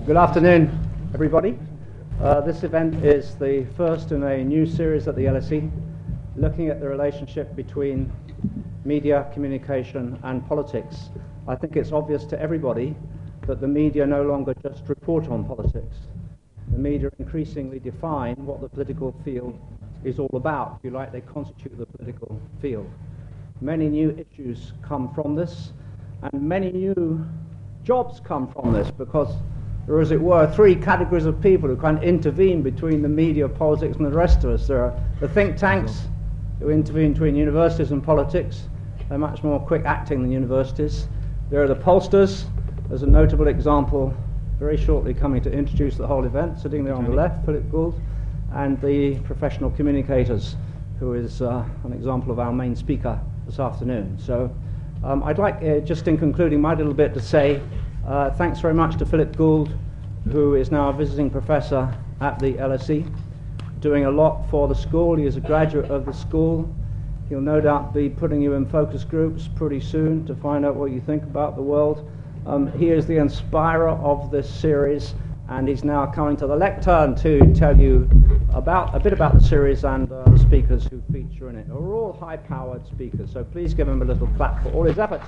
Good afternoon, everybody. This event is the first in a new series at the LSE, looking at the relationship between media, communication, and politics. I think it's obvious to everybody that the media no longer just report on politics. The media increasingly define what the political field is all about. If you like, they constitute the political field. Many new issues come from this, and many new jobs come from this, because there are, as it were, three categories of people who kind of intervene between the media, politics, and the rest of us. There are the think tanks who intervene between universities and politics. They're much more quick acting than universities. There are the pollsters. There's a notable example very shortly coming to introduce the whole event, sitting there on the left, Philip Gould, and the professional communicators, who is an example of our main speaker this afternoon. So I'd like, just in concluding my little bit, to say thanks very much to Philip Gould, who is now a visiting professor at the LSE, doing a lot for the school. He is a graduate of the school. He'll no doubt be putting you in focus groups pretty soon to find out what you think about the world. He is the inspirer of this series, and he's now coming to the lectern to tell you a bit about the series and the speakers who feature in it. We're all high-powered speakers, so please give him a little clap for all his efforts.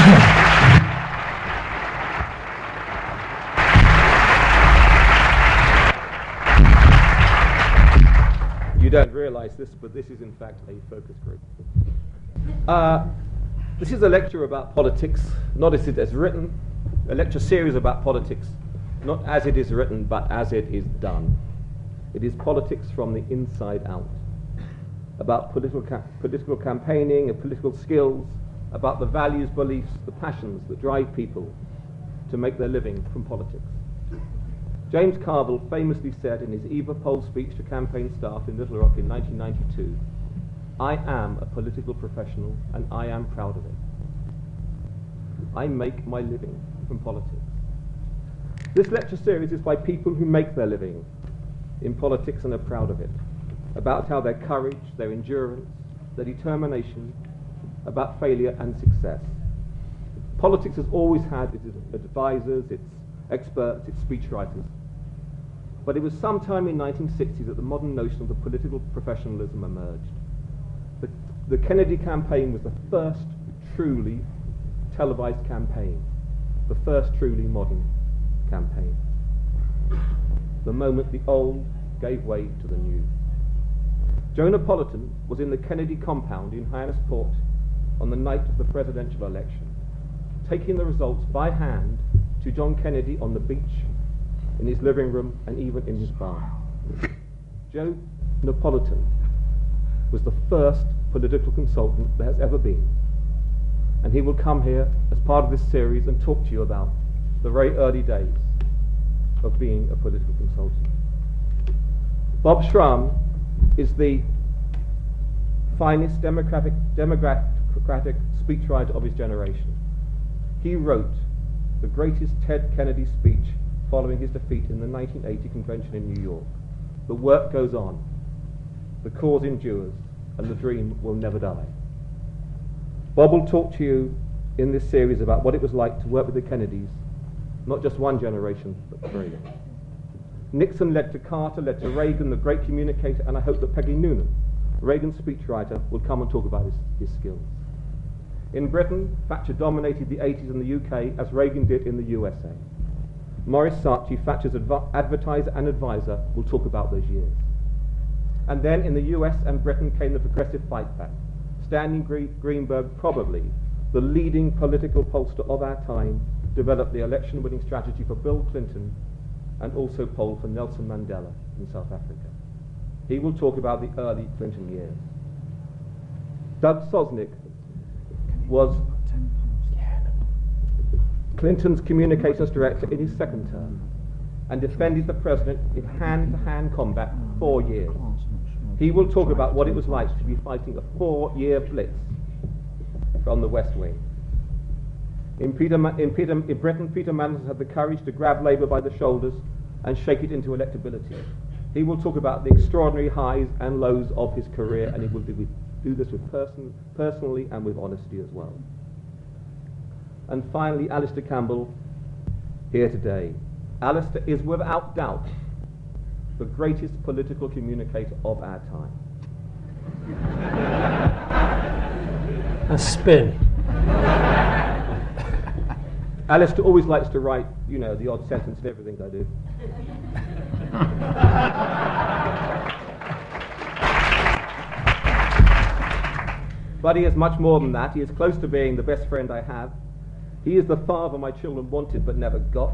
You don't realize this, but this is in fact a focus group. This is a lecture about politics, not as it is written, a lecture series about politics, not as it is written, but as it is done. It is politics from the inside out, about political campaigning and political skills, about the values, beliefs, the passions that drive people to make their living from politics. James Carville famously said in his Eva Poll speech to campaign staff in Little Rock in 1992, "I am a political professional and I am proud of it. I make my living from politics." This lecture series is by people who make their living in politics and are proud of it, about how their courage, their endurance, their determination, about failure and success. Politics has always had its advisors, its experts, its speechwriters. But it was sometime in 1960 that the modern notion of the political professionalism emerged. The Kennedy campaign was the first truly televised campaign, the first truly modern campaign. The moment the old gave way to the new. Joe Napolitan was in the Kennedy compound in Hyannisport on the night of the presidential election, taking the results by hand to John Kennedy on the beach, in his living room, and even in his bar. Joe Napolitan was the first political consultant there has ever been, and he will come here as part of this series and talk to you about the very early days of being a political consultant. Bob Schramm is the finest democratic speechwriter of his generation. He wrote the greatest Ted Kennedy speech following his defeat in the 1980 convention in New York. The work goes on, the cause endures, and the dream will never die. Bob will talk to you in this series about what it was like to work with the Kennedys, not just one generation, but three. Nixon led to Carter, led to Reagan, the great communicator, and I hope that Peggy Noonan, Reagan's speechwriter, will come and talk about his skills. In Britain, Thatcher dominated the 80s in the UK as Reagan did in the USA. Maurice Saatchi, Thatcher's advertiser and advisor, will talk about those years. And then in the US and Britain came the progressive fight back. Stanley Greenberg, probably the leading political pollster of our time, developed the election-winning strategy for Bill Clinton and also polled for Nelson Mandela in South Africa. He will talk about the early Clinton years. Doug Sosnick was Clinton's communications director in his second term and defended the president in hand-to-hand combat for 4 years. He will talk about what it was like to be fighting a 4-year blitz from the West Wing. In Britain, Peter Mandelson had the courage to grab Labour by the shoulders and shake it into electability. He will talk about the extraordinary highs and lows of his career, and he will do this with personally and with honesty as well. And finally, Alistair Campbell, here today. Alistair is without doubt the greatest political communicator of our time. A spin. Alistair always likes to write, you know, the odd sentence in everything I do. But he is much more than that. He is close to being the best friend I have. He is the father my children wanted but never got.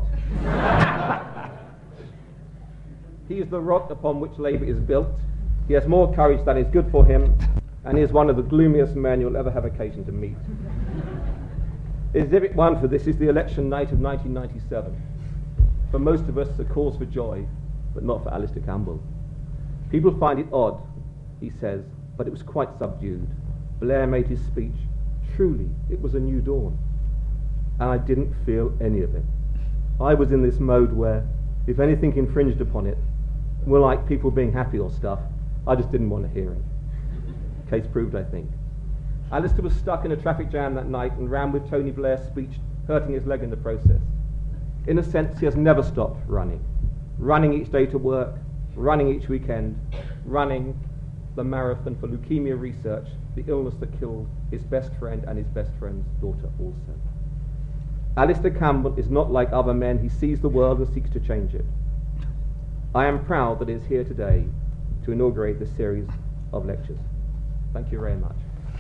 He is the rock upon which Labour is built. He has more courage than is good for him, and he is one of the gloomiest men you'll ever have occasion to meet. Exhibit 1 for this is the election night of 1997. For most of us, a cause for joy, but not for Alistair Campbell. People find it odd, he says, but it was quite subdued. Blair made his speech. Truly, it was a new dawn. And I didn't feel any of it. I was in this mode where, if anything infringed upon it, were like people being happy or stuff, I just didn't want to hear it. Case proved, I think. Alistair was stuck in a traffic jam that night and ran with Tony Blair's speech, hurting his leg in the process. In a sense, he has never stopped running. Running each day to work, running each weekend, running the marathon for leukemia research, the illness that killed his best friend and his best friend's daughter also. Alistair Campbell is not like other men. He sees the world and seeks to change it. I am proud that he is here today to inaugurate this series of lectures. Thank you very much.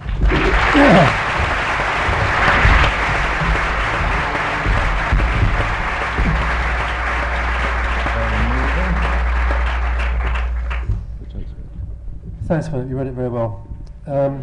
Thanks, Philip. You read it very well. And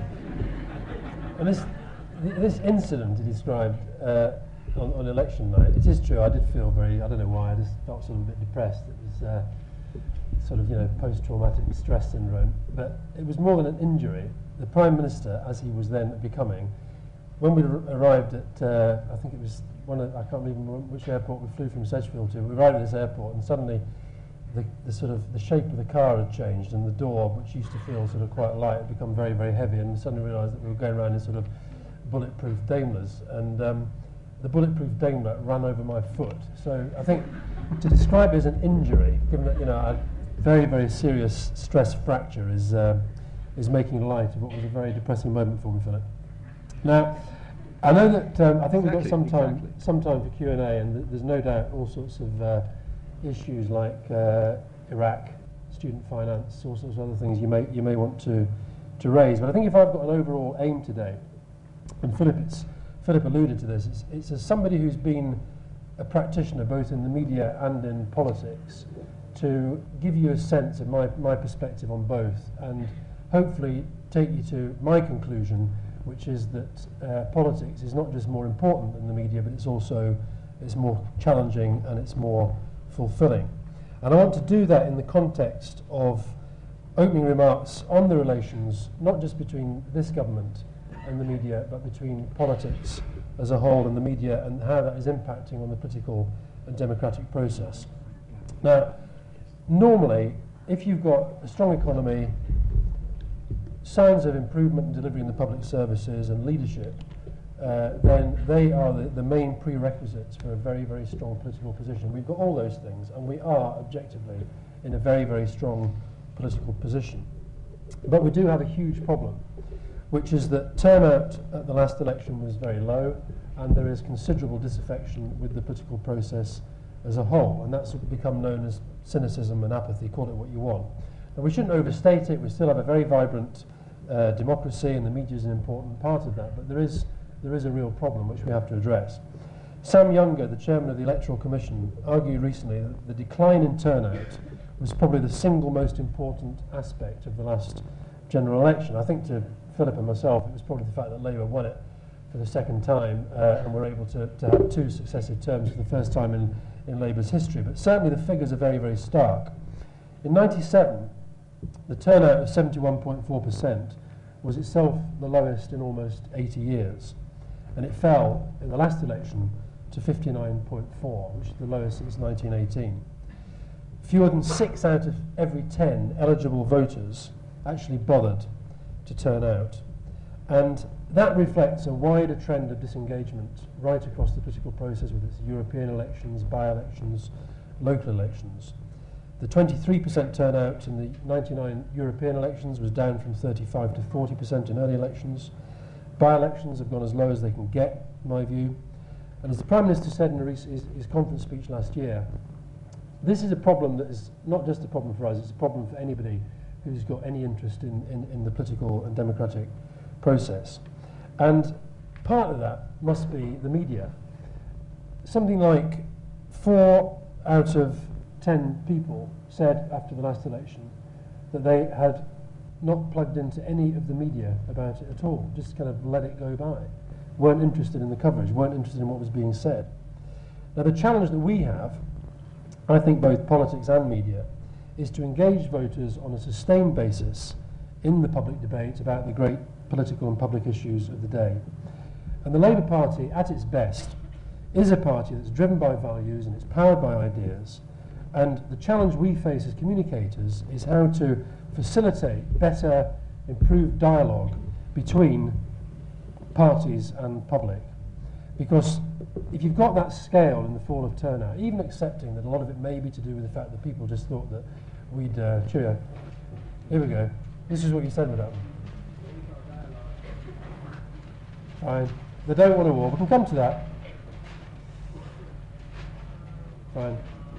this incident you described on election night, it is true. I did feel very, I don't know why, I just felt sort of a bit depressed. It was sort of, you know, post-traumatic stress syndrome. But it was more than an injury. The Prime Minister, as he was then becoming, when we arrived at, I think it was I can't remember which airport we flew from Sedgefield to, we arrived at this airport and suddenly the sort of the shape of the car had changed and the door, which used to feel sort of quite light, had become very, very heavy, and we suddenly realised that we were going around in sort of bulletproof Daimlers, and the bulletproof Daimler ran over my foot. So I think to describe it as an injury, given that, you know, a very, very serious stress fracture is making light of what was a very depressing moment for me, Philip. Now, I know that I think we've got some time for Q&A, and there's no doubt all sorts of issues like Iraq, student finance, all sorts of other things you may want to raise. But I think if I've got an overall aim today, and Philip alluded to this, it's as somebody who's been a practitioner both in the media and in politics, to give you a sense of my perspective on both, and hopefully take you to my conclusion, which is that politics is not just more important than the media, but it's more challenging and it's more fulfilling. And I want to do that in the context of opening remarks on the relations, not just between this government and the media, but between politics as a whole and the media, and how that is impacting on the political and democratic process. Now, normally, if you've got a strong economy, signs of improvement in delivering the public services and leadership, then they are the main prerequisites for a very, very strong political position. We've got all those things, and we are, objectively, in a very, very strong political position. But we do have a huge problem, which is that turnout at the last election was very low, and there is considerable disaffection with the political process as a whole, and that's become known as cynicism and apathy, call it what you want. Now, we shouldn't overstate it. We still have a very vibrant democracy, and the media is an important part of that, but there is a real problem which we have to address. Sam Younger, the chairman of the Electoral Commission, argued recently that the decline in turnout was probably the single most important aspect of the last general election. I think to Philip and myself, it was probably the fact that Labour won it for the second time and were able to have two successive terms for the first time in Labour's history. But certainly the figures are very, very stark. In 1997, the turnout of 71.4% was itself the lowest in almost 80 years. And it fell in the last election to 59.4, which is the lowest since 1918. Fewer than 6 out of every 10 eligible voters actually bothered to turn out. And that reflects a wider trend of disengagement right across the political process, with its European elections, by-elections, local elections. The 23% turnout in the 99 European elections was down from 35 to 40% in early elections. By-elections have gone as low as they can get, in my view. And as the Prime Minister said in his conference speech last year, this is a problem that is not just a problem for us, it's a problem for anybody who's got any interest in the political and democratic process. And part of that must be the media. Something like 4 out of 10 people said after the last election that they had not plugged into any of the media about it at all, just kind of let it go by, weren't interested in the coverage, weren't interested in what was being said. Now the challenge that we have, I think both politics and media, is to engage voters on a sustained basis in the public debate about the great political and public issues of the day. And the Labour Party, at its best, is a party that's driven by values and it's powered by ideas. And the challenge we face as communicators is how to facilitate better, improved dialogue between parties and public. Because if you've got that scale in the fall of turnout, even accepting that a lot of it may be to do with the fact that people just thought that we'd cheerio. Here we go. This is what you said, Madam. Fine. They don't want a war. We can come to that. Fine.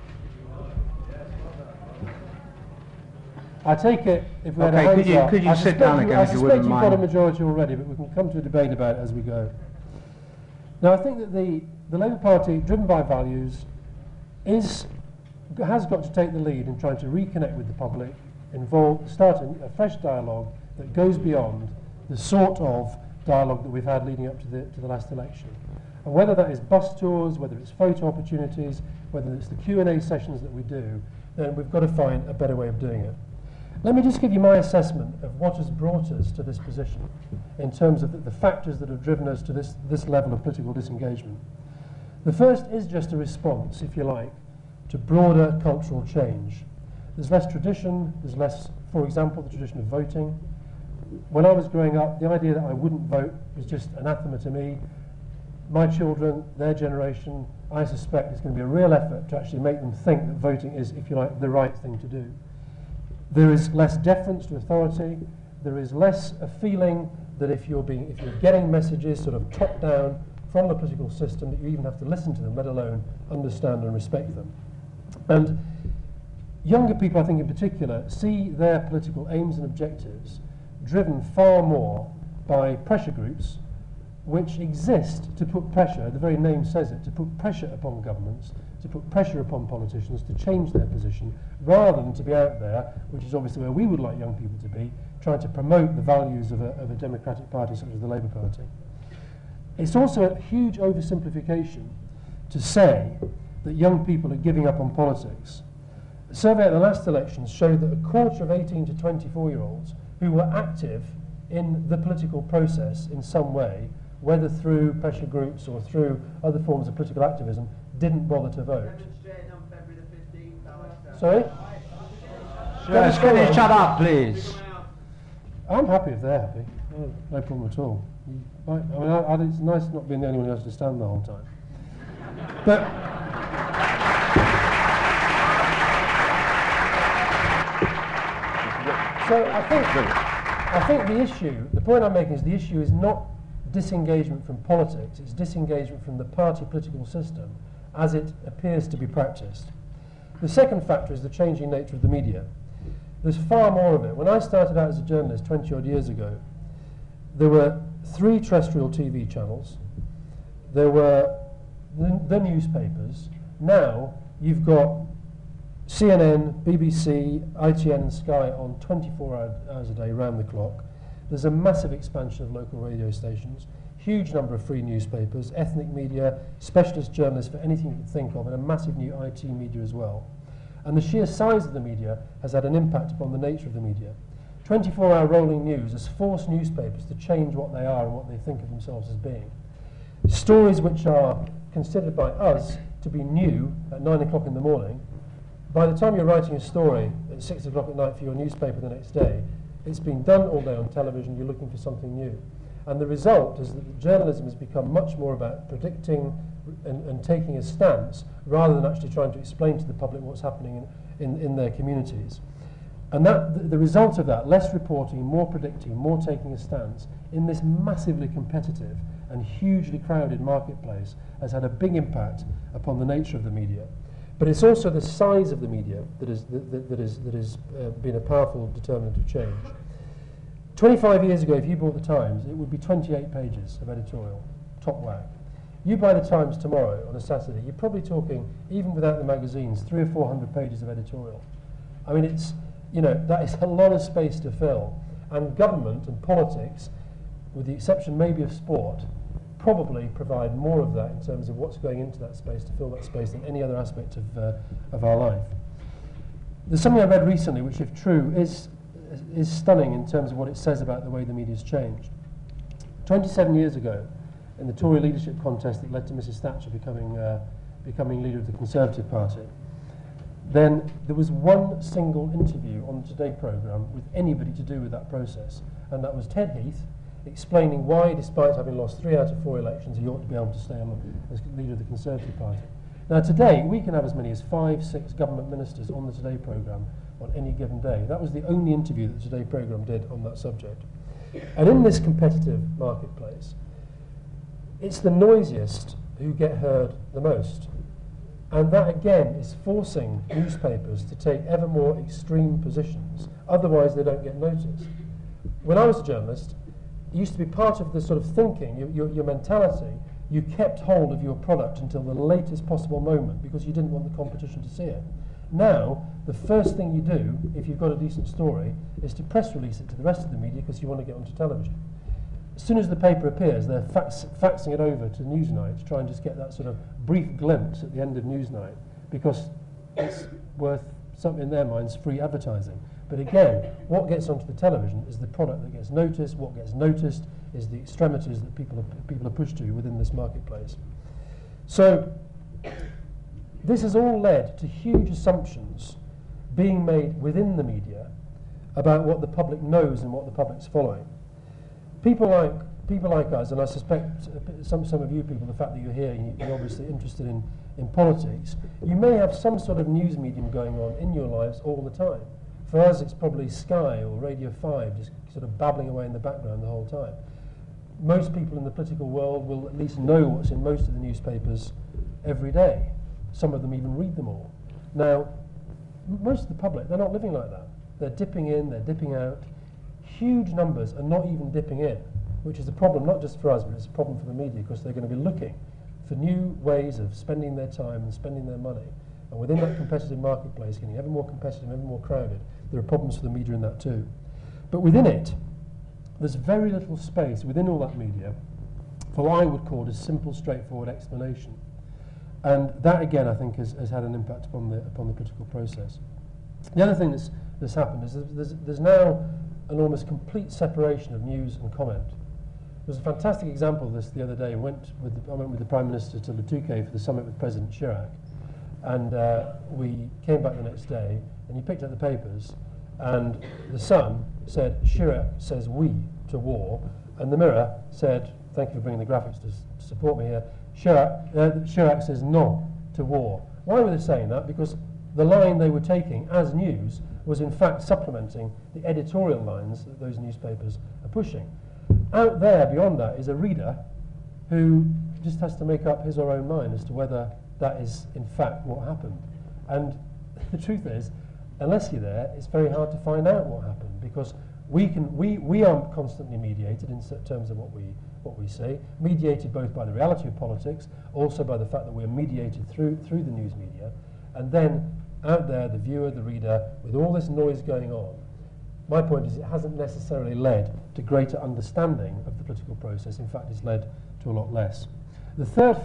I take it if we had a hands up. Could you sit down again if you wouldn't mind? I suspect you've got a majority already, but we can come to a debate about it as we go. Now, I think that the Labour Party, driven by values, has got to take the lead in trying to reconnect with the public, starting a fresh dialogue that goes beyond the sort of dialogue that we've had leading up to the last election. And whether that is bus tours, whether it's photo opportunities, whether it's the Q&A sessions that we do, then we've got to find a better way of doing it. Let me just give you my assessment of what has brought us to this position in terms of the factors that have driven us to this level of political disengagement. The first is just a response, if you like, to broader cultural change. There's less tradition, there's less, for example, the tradition of voting. When I was growing up, the idea that I wouldn't vote was just anathema to me. My children, their generation, I suspect it's going to be a real effort to actually make them think that voting is, if you like, the right thing to do. There is less deference to authority. There is less a feeling that if you're getting messages sort of top down from the political system, that you even have to listen to them, let alone understand and respect them. And younger people, I think in particular, see their political aims and objectives driven far more by pressure groups which exist to put pressure, the very name says it, to put pressure upon governments, to put pressure upon politicians to change their position, rather than to be out there, which is obviously where we would like young people to be, trying to promote the values of a democratic party such as the Labour Party. It's also a huge oversimplification to say that young people are giving up on politics. A survey at the last elections showed that a quarter of 18 to 24-year-olds who were active in the political process in some way, whether through pressure groups or through other forms of political activism, didn't bother to vote. Sorry? Can you shut up, please? I'm happy if they're happy. No problem at all. It's nice not being the only one who has to stand the whole time. But so I think the point I'm making is the issue is not disengagement from politics, it's disengagement from the party political system as it appears to be practiced. The second factor is the changing nature of the media. There's far more of it. When I started out as a journalist 20 odd years ago, there were 3 terrestrial TV channels, there were the newspapers. Now you've got CNN, BBC, ITN and Sky on 24 hours a day, round the clock. There's a massive expansion of local radio stations, huge number of free newspapers, ethnic media, specialist journalists for anything you can think of, and a massive new IT media as well. And the sheer size of the media has had an impact upon the nature of the media. 24-hour rolling news has forced newspapers to change what they are and what they think of themselves as being. Stories which are considered by us to be new at 9 o'clock in the morning, by the time you're writing a story at 6 o'clock at night for your newspaper the next day, it's been done all day on television, you're looking for something new. And the result is that journalism has become much more about predicting and taking a stance rather than actually trying to explain to the public what's happening in their communities. And that the result of that, less reporting, more predicting, more taking a stance in this massively competitive and hugely crowded marketplace has had a big impact upon the nature of the media. But it's also the size of the media that has been a powerful determinant of change. 25 years ago, if you bought the Times, it would be 28 pages of editorial, top whack. You buy the Times tomorrow on a Saturday, you're probably talking, even without the magazines, 300 or 400 pages of editorial. I mean, it's, you know, that is a lot of space to fill. And government and politics, with the exception maybe of sport, probably provide more of that in terms of what's going into that space to fill that space than any other aspect of our life. There's something I read recently which, if true, is stunning in terms of what it says about the way the media's changed. 27 years ago, in the Tory leadership contest that led to Mrs Thatcher becoming leader of the Conservative Party, then there was one single interview on the Today programme with anybody to do with that process, and that was Ted Heath explaining why, despite having lost 3 out of 4 elections, he ought to be able to stay on as leader of the Conservative Party. Now today, we can have as many as 5, 6 government ministers on the Today programme on any given day. That was the only interview that the Today programme did on that subject. And in this competitive marketplace, it's the noisiest who get heard the most. And that again is forcing newspapers to take ever more extreme positions, otherwise they don't get noticed. When I was a journalist, it used to be part of the sort of thinking, your mentality, you kept hold of your product until the latest possible moment because you didn't want the competition to see it. Now, the first thing you do, if you've got a decent story, is to press release it to the rest of the media because you want to get onto television. As soon as the paper appears, they're faxing it over to Newsnight to try and just get that sort of brief glimpse at the end of Newsnight because it's worth, something in their minds, free advertising. But again, what gets onto the television is the product that gets noticed. What gets noticed is the extremities that people are pushed to within this marketplace. So this has all led to huge assumptions being made within the media about what the public knows and what the public's following. People like us, and I suspect some of you people, the fact that you're here, you're obviously interested in politics, you may have some sort of news medium going on in your lives all the time. For us, it's probably Sky or Radio 5, just sort of babbling away in the background the whole time. Most people in the political world will at least know what's in most of the newspapers every day. Some of them even read them all. Now, most of the public, they're not living like that. They're dipping in, they're dipping out. Huge numbers are not even dipping in, which is a problem not just for us, but it's a problem for the media because they're going to be looking for new ways of spending their time and spending their money. And within that competitive marketplace, getting ever more competitive, ever more crowded, there are problems for the media in that too. But within it, there's very little space within all that media for what I would call a simple, straightforward explanation. And that, again, I think has had an impact upon the political process. The other thing that's happened is there's now an almost complete separation of news and comment. There was a fantastic example of this the other day. I went with the Prime Minister to Le Touquet for the summit with President Chirac. And we came back the next day, and he picked up the papers, and the Sun said, Chirac says we to war, and the Mirror said, thank you for bringing the graphics to support me here, Chirac says no to war. Why were they saying that? Because the line they were taking as news was in fact supplementing the editorial lines that those newspapers are pushing. Out there, beyond that, is a reader who just has to make up his or her own mind as to whether that is in fact what happened. And the truth is, unless you're there, it's very hard to find out what happened because we are constantly mediated in terms of what we say, mediated both by the reality of politics, also by the fact that we're mediated through the news media, and then out there, the viewer, the reader, with all this noise going on, my point is it hasn't necessarily led to greater understanding of the political process. In fact, it's led to a lot less. The third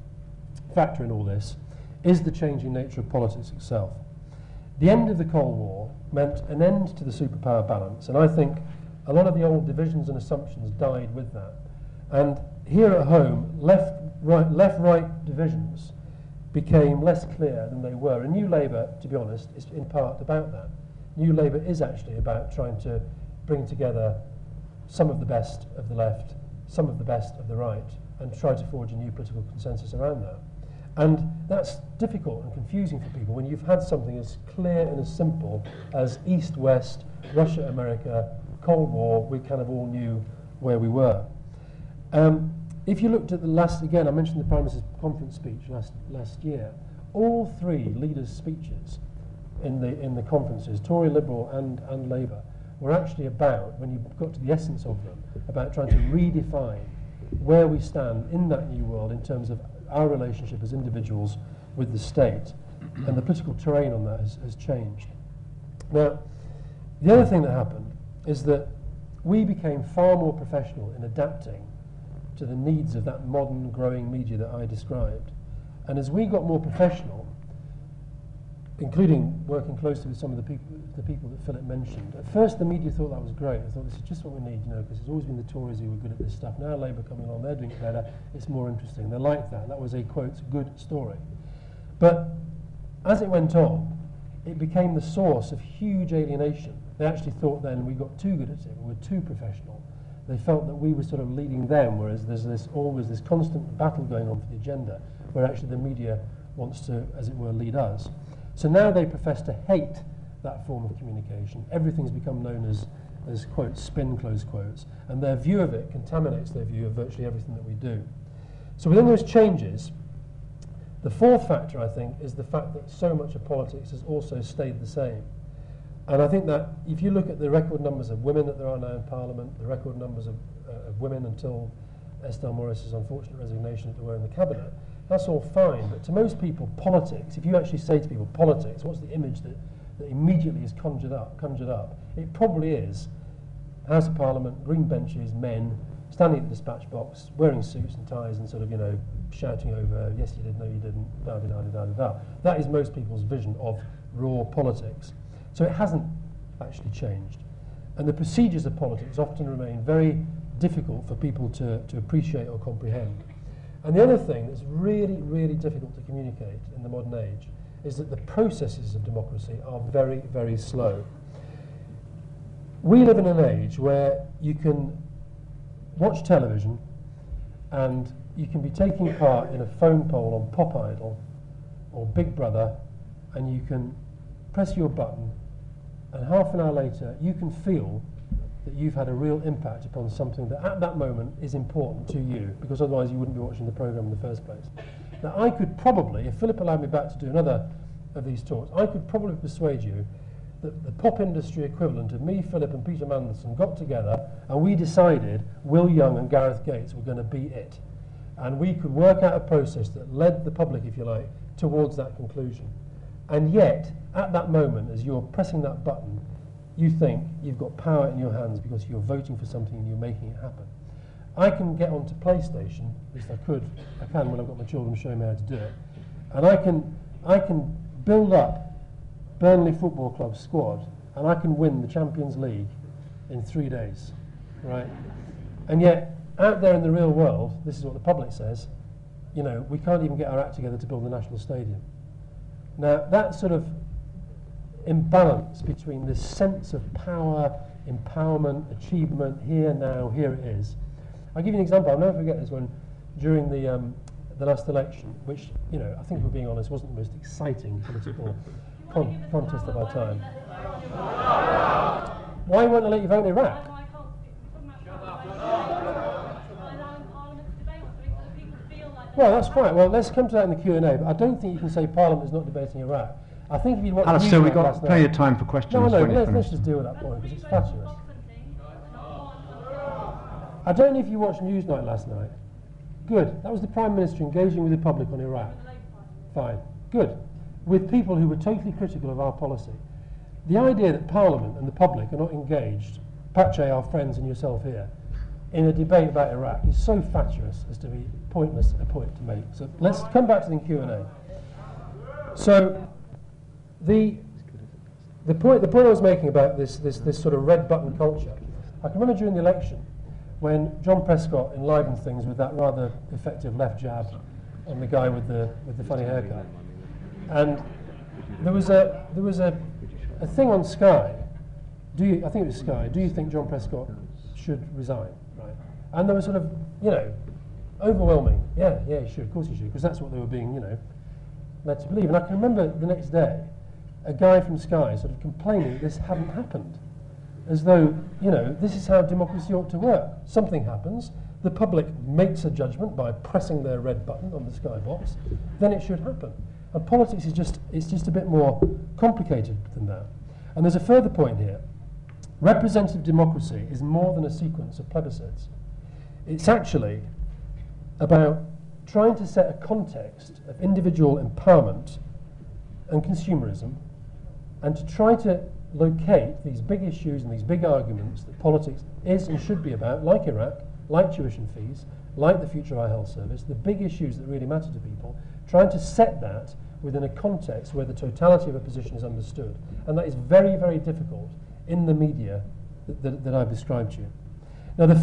factor in all this is the changing nature of politics itself. The end of the Cold War meant an end to the superpower balance, and I think a lot of the old divisions and assumptions died with that. And here at home, left-right divisions became less clear than they were. And New Labour, to be honest, is in part about that. New Labour is actually about trying to bring together some of the best of the left, some of the best of the right, and try to forge a new political consensus around that. And that's difficult and confusing for people when you've had something as clear and as simple as East-West, Russia-America, Cold War. We kind of all knew where we were. If you looked at the last, again, I mentioned the Prime Minister's conference speech last year, all three leaders' speeches in the conferences, Tory, Liberal and Labour, were actually about, when you got to the essence of them, about trying to redefine where we stand in that new world in terms of our relationship as individuals with the state, and the political terrain on that has changed. Now, the other thing that happened is that we became far more professional in adapting to the needs of that modern, growing media that I described. And as we got more professional, including working closely with some of the people that Philip mentioned, at first the media thought that was great. They thought, this is just what we need, you know, because it's always been the Tories who were good at this stuff. Now Labour coming along, they're doing it better. It's more interesting. They liked that. That was a, quote, good story. But as it went on, it became the source of huge alienation. They actually thought then we got too good at it, we were too professional. They felt that we were sort of leading them, whereas there's always this constant battle going on for the agenda, where actually the media wants to, as it were, lead us. So now they profess to hate that form of communication. Everything's become known as quote, spin, close quotes, and their view of it contaminates their view of virtually everything that we do. So within those changes, the fourth factor, I think, is the fact that so much of politics has also stayed the same. And I think that if you look at the record numbers of women that there are now in Parliament, the record numbers of women until Estelle Morris's unfortunate resignation, as it were, in the Cabinet, that's all fine. But to most people, politics, if you actually say to people, politics, what's the image that immediately is conjured up? It probably is House of Parliament, green benches, men, standing at the dispatch box, wearing suits and ties and sort of, you know, shouting over, yes you did, no you didn't, da-da-da-da-da-da. That is most people's vision of raw politics. So it hasn't actually changed. And the procedures of politics often remain very difficult for people to appreciate or comprehend. And the other thing that's really, really difficult to communicate in the modern age is that the processes of democracy are very, very slow. We live in an age where you can watch television and you can be taking part in a phone poll on Pop Idol or Big Brother, and you can press your button, and half an hour later you can feel that you've had a real impact upon something that at that moment is important to you, because otherwise you wouldn't be watching the programme in the first place. Now I could probably, if Philip allowed me back to do another of these talks, I could probably persuade you that the pop industry equivalent of me, Philip and Peter Mandelson got together and we decided Will Young and Gareth Gates were going to be it. And we could work out a process that led the public, if you like, towards that conclusion. And yet, at that moment, as you're pressing that button, you think you've got power in your hands because you're voting for something and you're making it happen. I can get onto PlayStation, at least I can when I've got my children showing me how to do it, and I can build up Burnley Football Club squad, and I can win the Champions League in 3 days, right? And yet, out there in the real world, this is what the public says, you know, we can't even get our act together to build the National Stadium. Now, that sort of imbalance between this sense of power, empowerment, achievement, here, now, here it is. I'll give you an example. I'll never forget this one during the last election, which, you know, I think if we're being honest, wasn't the most exciting political contest of our time. Why won't they let you vote in Iraq? Well, that's fine. Well, let's come to that in the Q&A, but I don't think you can say Parliament is not debating Iraq. I think if you watch Alistair, we've got plenty of time for questions. No, let's just deal with that point, because it's fatuous. I don't know if you watched Newsnight last night. Good. That was the Prime Minister engaging with the public on Iraq. Fine. Good. With people who were totally critical of our policy. The idea that Parliament and the public are not engaged, Pache, our friends, and yourself here, in a debate about Iraq is so fatuous as to be pointless a point to make. So let's come back to the Q&A. So the point I was making about this sort of red button culture, I can remember during the election when John Prescott enlivened things with that rather effective left jab on the guy with the funny haircut, and there was a thing on Sky. I think it was Sky. Do you think John Prescott should resign? Right. And there was sort of, you know, overwhelming. Yeah, you should. Of course you should, because that's what they were being, led to believe. And I can remember the next day, a guy from Sky sort of complaining that this hadn't happened, as though, this is how democracy ought to work. Something happens, the public makes a judgment by pressing their red button on the Sky box, then it should happen. And politics is just a bit more complicated than that. And there's a further point here. Representative democracy is more than a sequence of plebiscites. It's actually about trying to set a context of individual empowerment and consumerism, and to try to locate these big issues and these big arguments that politics is and should be about, like Iraq, like tuition fees, like the future of our health service, the big issues that really matter to people, trying to set that within a context where the totality of a position is understood. And that is very, very difficult in the media that I've described to you. Now, the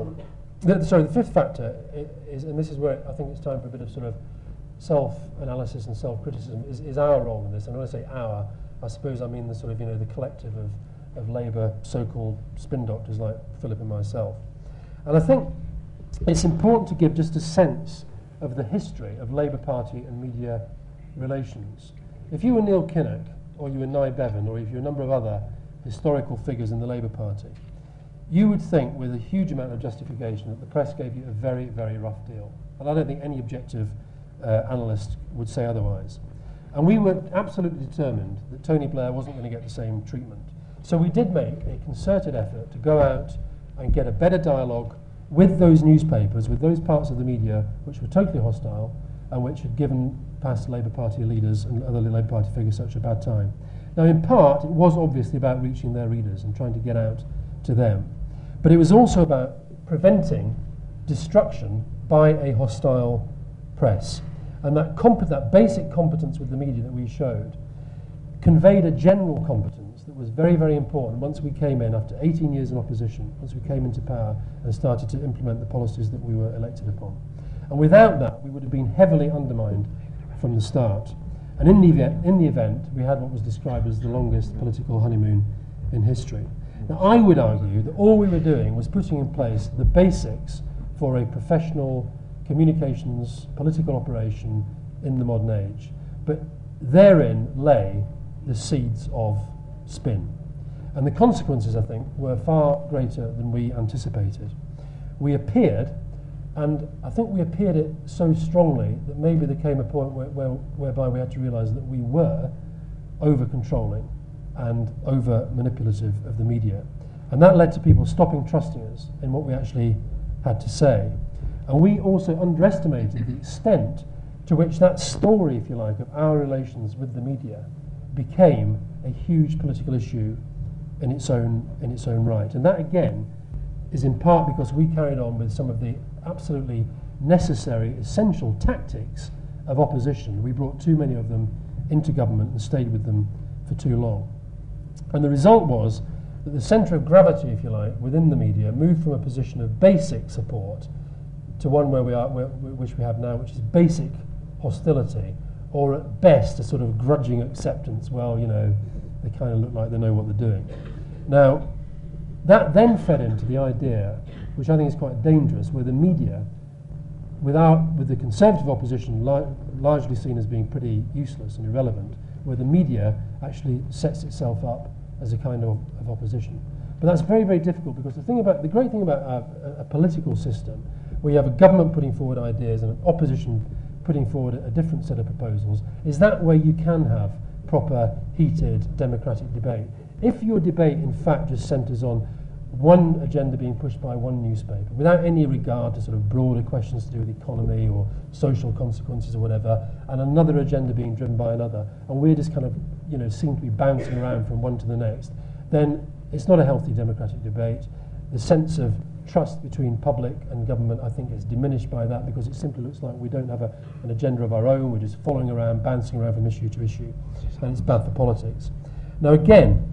fifth factor is, and this is where I think it's time for a bit of sort of self-analysis and self-criticism, is our role in this. And when I say our, I suppose I mean the sort of, the collective of Labour so-called spin doctors like Philip and myself. And I think it's important to give just a sense of the history of Labour Party and media relations. If you were Neil Kinnock, or you were Nye Bevan, or if you're a number of other historical figures in the Labour Party, you would think with a huge amount of justification that the press gave you a very, very rough deal. And I don't think any objective analyst would say otherwise. And we were absolutely determined that Tony Blair wasn't going to get the same treatment. So we did make a concerted effort to go out and get a better dialogue with those newspapers, with those parts of the media which were totally hostile and which had given past Labour Party leaders and other Labour Party figures such a bad time. Now, in part, it was obviously about reaching their readers and trying to get out to them. But it was also about preventing destruction by a hostile press. And that basic competence with the media that we showed conveyed a general competence that was very, very important once we came in, after 18 years in opposition, once we came into power and started to implement the policies that we were elected upon. And without that, we would have been heavily undermined from the start. And in the event, we had what was described as the longest political honeymoon in history. Now, I would argue that all we were doing was putting in place the basics for a professional communications political operation in the modern age. But therein lay the seeds of spin. And the consequences, I think, were far greater than we anticipated. We appeared, and I think we appeared it so strongly that maybe there came a point whereby we had to realise that we were over-controlling and over-manipulative of the media. And that led to people stopping trusting us in what we actually had to say. And we also underestimated the extent to which that story, if you like, of our relations with the media became a huge political issue in its own right. And that, again, is in part because we carried on with some of the absolutely necessary, essential tactics of opposition. We brought too many of them into government and stayed with them for too long. And the result was that the centre of gravity, if you like, within the media moved from a position of basic support to one which we have now, which is basic hostility, or at best a sort of grudging acceptance. Well, they kind of look like they know what they're doing. Now, that then fed into the idea, which I think is quite dangerous, where the media, with the Conservative opposition largely seen as being pretty useless and irrelevant, where the media actually sets itself up as a kind of opposition. But that's very, very difficult, because the great thing about a political system, where you have a government putting forward ideas and an opposition putting forward a different set of proposals, is that way you can have proper, heated, democratic debate. If your debate, in fact, just centres on one agenda being pushed by one newspaper, without any regard to sort of broader questions to do with economy or social consequences or whatever, and another agenda being driven by another, and we're just kind of, seem to be bouncing around from one to the next, then it's not a healthy democratic debate. The sense of trust between public and government, I think, is diminished by that, because it simply looks like we don't have an agenda of our own. We're just following around, bouncing around from issue to issue, and it's bad for politics. Now, again,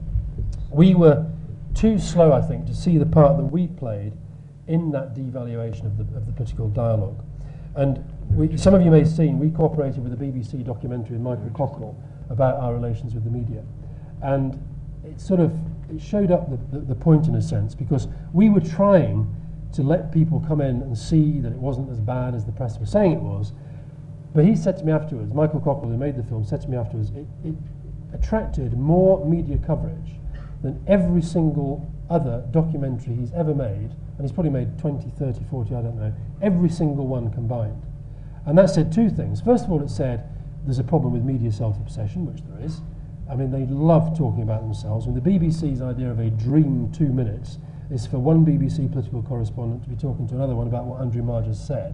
we were too slow, I think, to see the part that we played in that devaluation of the political dialogue. And some of you may have seen, we cooperated with a BBC documentary with Michael Cockerell about our relations with the media. And it showed up the point, in a sense, because we were trying to let people come in and see that it wasn't as bad as the press was saying it was. But he said to me afterwards, Michael Cockrell, who made the film, said to me afterwards, it attracted more media coverage than every single other documentary he's ever made, and he's probably made 20, 30, 40, I don't know, every single one combined. And that said two things. First of all, it said there's a problem with media self-obsession, which there is. I mean, they love talking about themselves. And the BBC's idea of a dream 2 minutes is for one BBC political correspondent to be talking to another one about what Andrew Marr just said.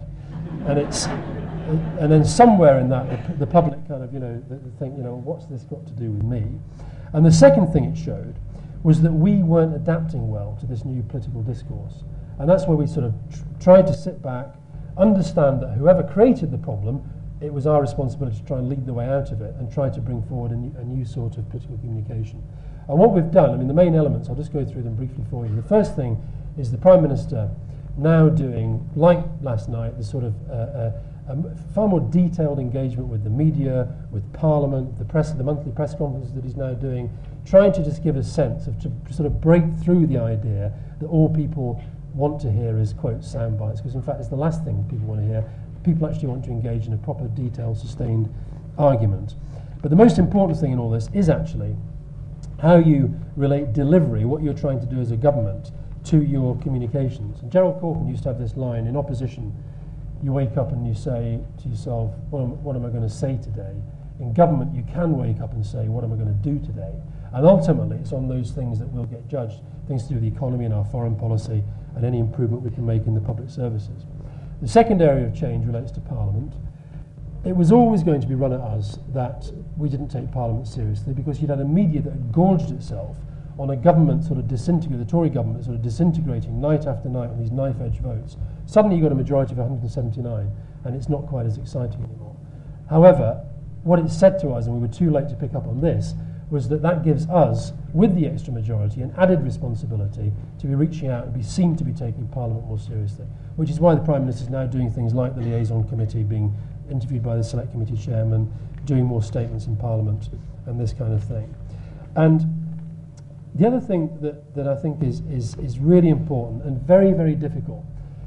And then somewhere in that, the public kind of, they think, what's this got to do with me? And the second thing it showed was that we weren't adapting well to this new political discourse. And that's where we sort of tried to sit back, understand that whoever created the problem, it was our responsibility to try and lead the way out of it and try to bring forward a new sort of political communication. And what we've done, I mean, the main elements, I'll just go through them briefly for you. The first thing is the Prime Minister now doing, like last night, the sort of a far more detailed engagement with the media, with Parliament, the press, the monthly press conferences that he's now doing, trying to just give a sense of, to sort of break through the idea that all people want to hear is, quote, sound bites, because in fact it's the last thing people want to hear. People actually want to engage in a proper, detailed, sustained argument. But the most important thing in all this is actually how you relate delivery, what you're trying to do as a government, to your communications. And Gerald Corcoran used to have this line, in opposition, you wake up and you say to yourself, what am I going to say today? In government, you can wake up and say, what am I going to do today? And ultimately, it's on those things that will get judged, things to do with the economy and our foreign policy and any improvement we can make in the public services. The second area of change relates to Parliament. It was always going to be run at us that we didn't take Parliament seriously because you'd had a media that had gorged itself on a government sort of disintegrating, the Tory government sort of disintegrating night after night on these knife-edge votes. Suddenly you got a majority of 179 and it's not quite as exciting anymore. However, what it said to us, and we were too late to pick up on this, was that gives us, with the extra majority, an added responsibility to be reaching out and be seen to be taking Parliament more seriously, which is why the Prime Minister is now doing things like the liaison committee, being interviewed by the select committee chairman, doing more statements in Parliament, and this kind of thing. And the other thing that I think is really important and very, very difficult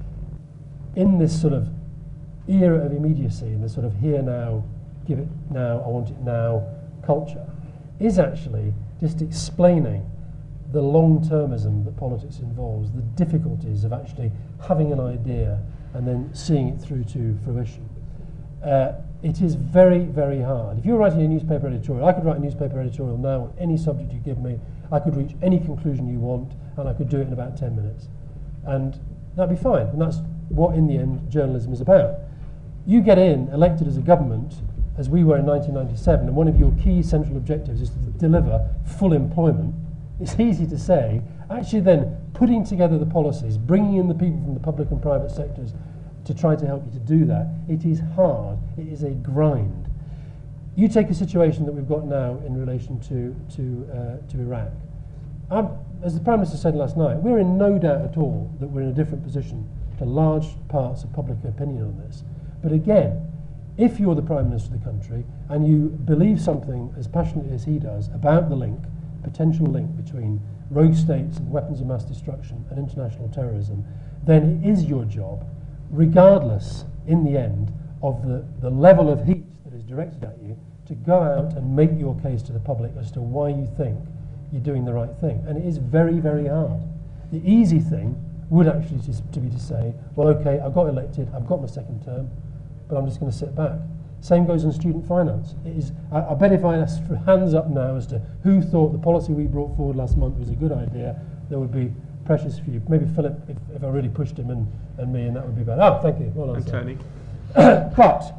in this sort of era of immediacy, in this sort of here now, give it now, I want it now culture, is actually just explaining the long-termism that politics involves, the difficulties of actually having an idea and then seeing it through to fruition. It is very, very hard. If you were writing a newspaper editorial, I could write a newspaper editorial now on any subject you give me. I could reach any conclusion you want, and I could do it in about 10 minutes. And that'd be fine. And that's what, in the end, journalism is about. You get elected as a government, as we were in 1997, and one of your key central objectives is to deliver full employment. It's easy to say. Actually then, putting together the policies, bringing in the people from the public and private sectors to try to help you to do that, it is hard. It is a grind. You take a situation that we've got now in relation to Iraq. As the Prime Minister said last night, we're in no doubt at all that we're in a different position to large parts of public opinion on this. But again, if you're the Prime Minister of the country and you believe something as passionately as he does about the link, potential link between rogue states and weapons of mass destruction and international terrorism, then it is your job, regardless, in the end, of the level of heat that is directed at you, to go out and make your case to the public as to why you think you're doing the right thing. And it is very, very hard. The easy thing would actually just be to say, well, okay, I got elected, I've got my second term, but I'm just going to sit back. Same goes on student finance. It is, I bet if I asked for hands up now as to who thought the policy we brought forward last month was a good idea, there would be precious few. Maybe Philip, if I really pushed him, and me, and that would be bad. Oh, thank you. Well done, and Tony. But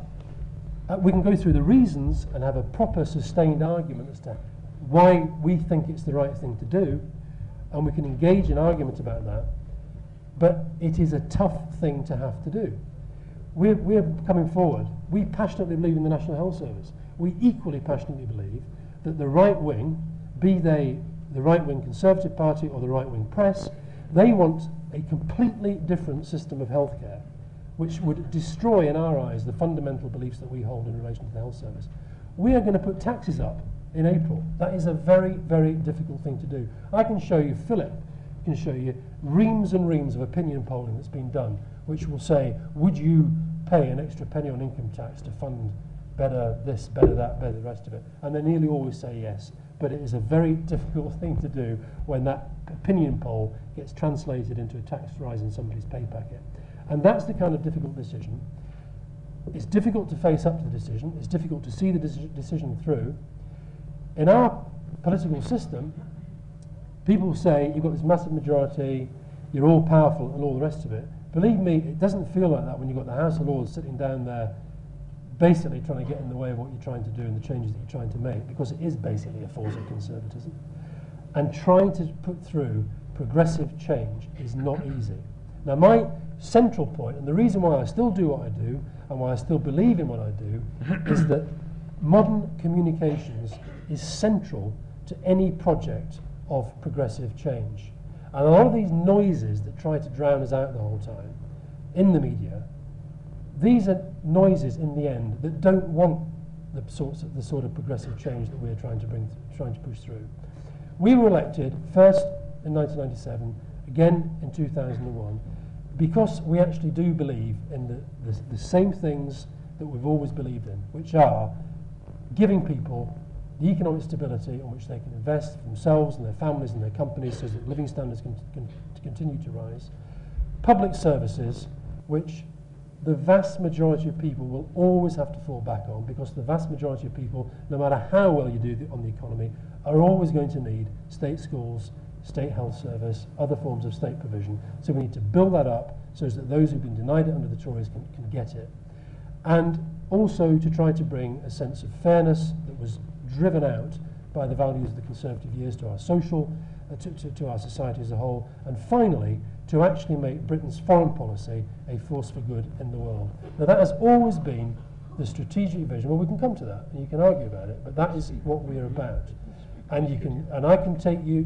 we can go through the reasons and have a proper sustained argument as to why we think it's the right thing to do, and we can engage in argument about that. But it is a tough thing to have to do. We're coming forward. We passionately believe in the National Health Service. We equally passionately believe that the right wing, be they the right-wing Conservative Party or the right-wing press, they want a completely different system of healthcare, which would destroy, in our eyes, the fundamental beliefs that we hold in relation to the health service. We are going to put taxes up in April. That is a very, very difficult thing to do. I can show you Philip can show you reams and reams of opinion polling that's been done, which will say, would you pay an extra penny on income tax to fund better this, better that, better the rest of it? And they nearly always say yes. But it is a very difficult thing to do when that opinion poll gets translated into a tax rise in somebody's pay packet. And that's the kind of difficult decision. It's difficult to face up to the decision. It's difficult to see the decision through. In our political system, people say, you've got this massive majority, you're all powerful and all the rest of it. Believe me, it doesn't feel like that when you've got the House of Lords sitting down there basically trying to get in the way of what you're trying to do and the changes that you're trying to make, because it is basically a force of conservatism. And trying to put through progressive change is not easy. Now, my central point, and the reason why I still do what I do, and why I still believe in what I do, is that modern communications is central to any project of progressive change. And a lot of these noises that try to drown us out the whole time in the media, these are noises in the end that don't want the sort of progressive change that we're trying to push through. We were elected first in 1997, again in 2001, because we actually do believe in the same things that we've always believed in, which are giving people the economic stability on which they can invest for themselves and their families and their companies so that living standards can continue to rise. Public services, which the vast majority of people will always have to fall back on, because the vast majority of people, no matter how well you do on the economy, are always going to need state schools, state health service, other forms of state provision. So we need to build that up so that those who've been denied it under the Tories can get it. And also to try to bring a sense of fairness that was driven out by the values of the Conservative years to our social, to our society as a whole, and finally to actually make Britain's foreign policy a force for good in the world. Now that has always been the strategic vision. Well, we can come to that, and you can argue about it, but that is what we are about. And you can, and I could take you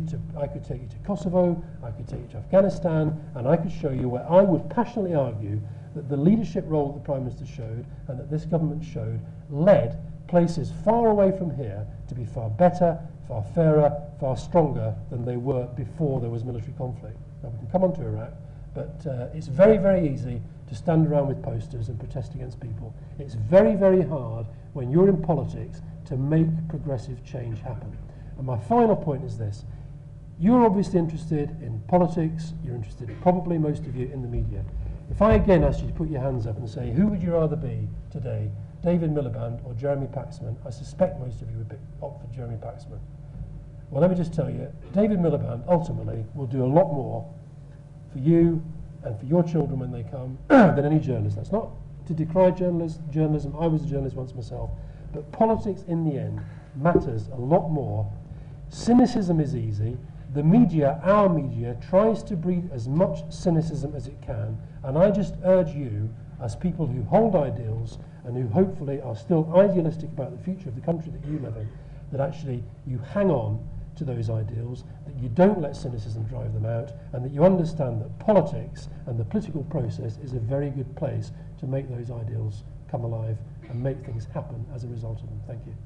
to Kosovo, I could take you to Afghanistan, and I could show you where I would passionately argue that the leadership role that the Prime Minister showed and that this government showed led places far away from here to be far better, far fairer, far stronger than they were before there was military conflict. Now we can come on to Iraq, but it's very, very easy to stand around with posters and protest against people. It's very, very hard when you're in politics to make progressive change happen. And my final point is this. You're obviously interested in politics, you're interested, probably most of you, in the media. If I again asked you to put your hands up and say, who would you rather be today, David Miliband or Jeremy Paxman, I suspect most of you would opt for Jeremy Paxman. Well, let me just tell you, David Miliband ultimately will do a lot more for you and for your children when they come than any journalist. That's not to decry journalism. I was a journalist once myself. But politics in the end matters a lot more. Cynicism is easy. The media, our media, tries to breed as much cynicism as it can. And I just urge you, as people who hold ideals and who hopefully are still idealistic about the future of the country that you live in, that actually you hang on to those ideals, that you don't let cynicism drive them out, and that you understand that politics and the political process is a very good place to make those ideals come alive and make things happen as a result of them. Thank you.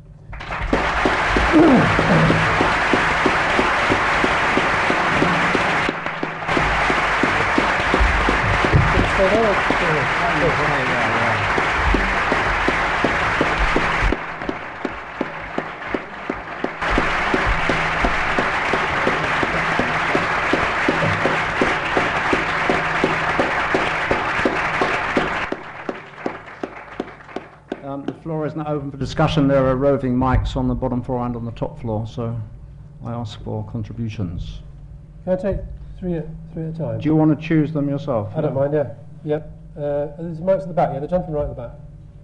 The floor is now open for discussion. There are roving mics on the bottom floor and on the top floor, so I ask for contributions. Can I take three at a time? Do you want to choose them yourself? I don't mind, yeah. Yep. There's mics at the back, yeah, the gentleman right at the back.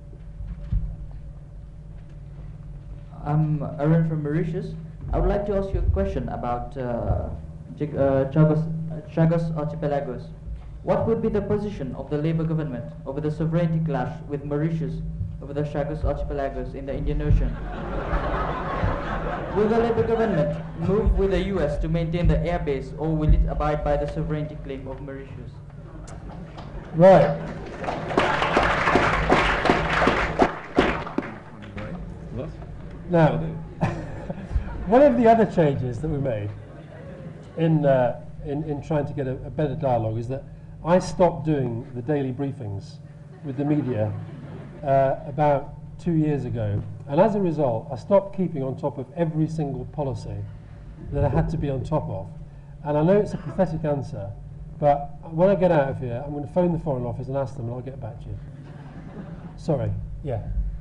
I'm Arun from Mauritius. I would like to ask you a question about Chagos Archipelagos. What would be the position of the Labour government over the sovereignty clash with Mauritius over the Chagos Archipelagos in the Indian Ocean? Will the Labour government move with the US to maintain the airbase, or will it abide by the sovereignty claim of Mauritius? Right. Now, one of the other changes that we made in in trying to get a better dialogue is that I stopped doing the daily briefings with the media about 2 years ago, and as a result I stopped keeping on top of every single policy that I had to be on top of. And I know it's a pathetic answer, but when I get out of here I'm going to phone the Foreign Office and ask them, and I'll get back to you. Sorry, yeah.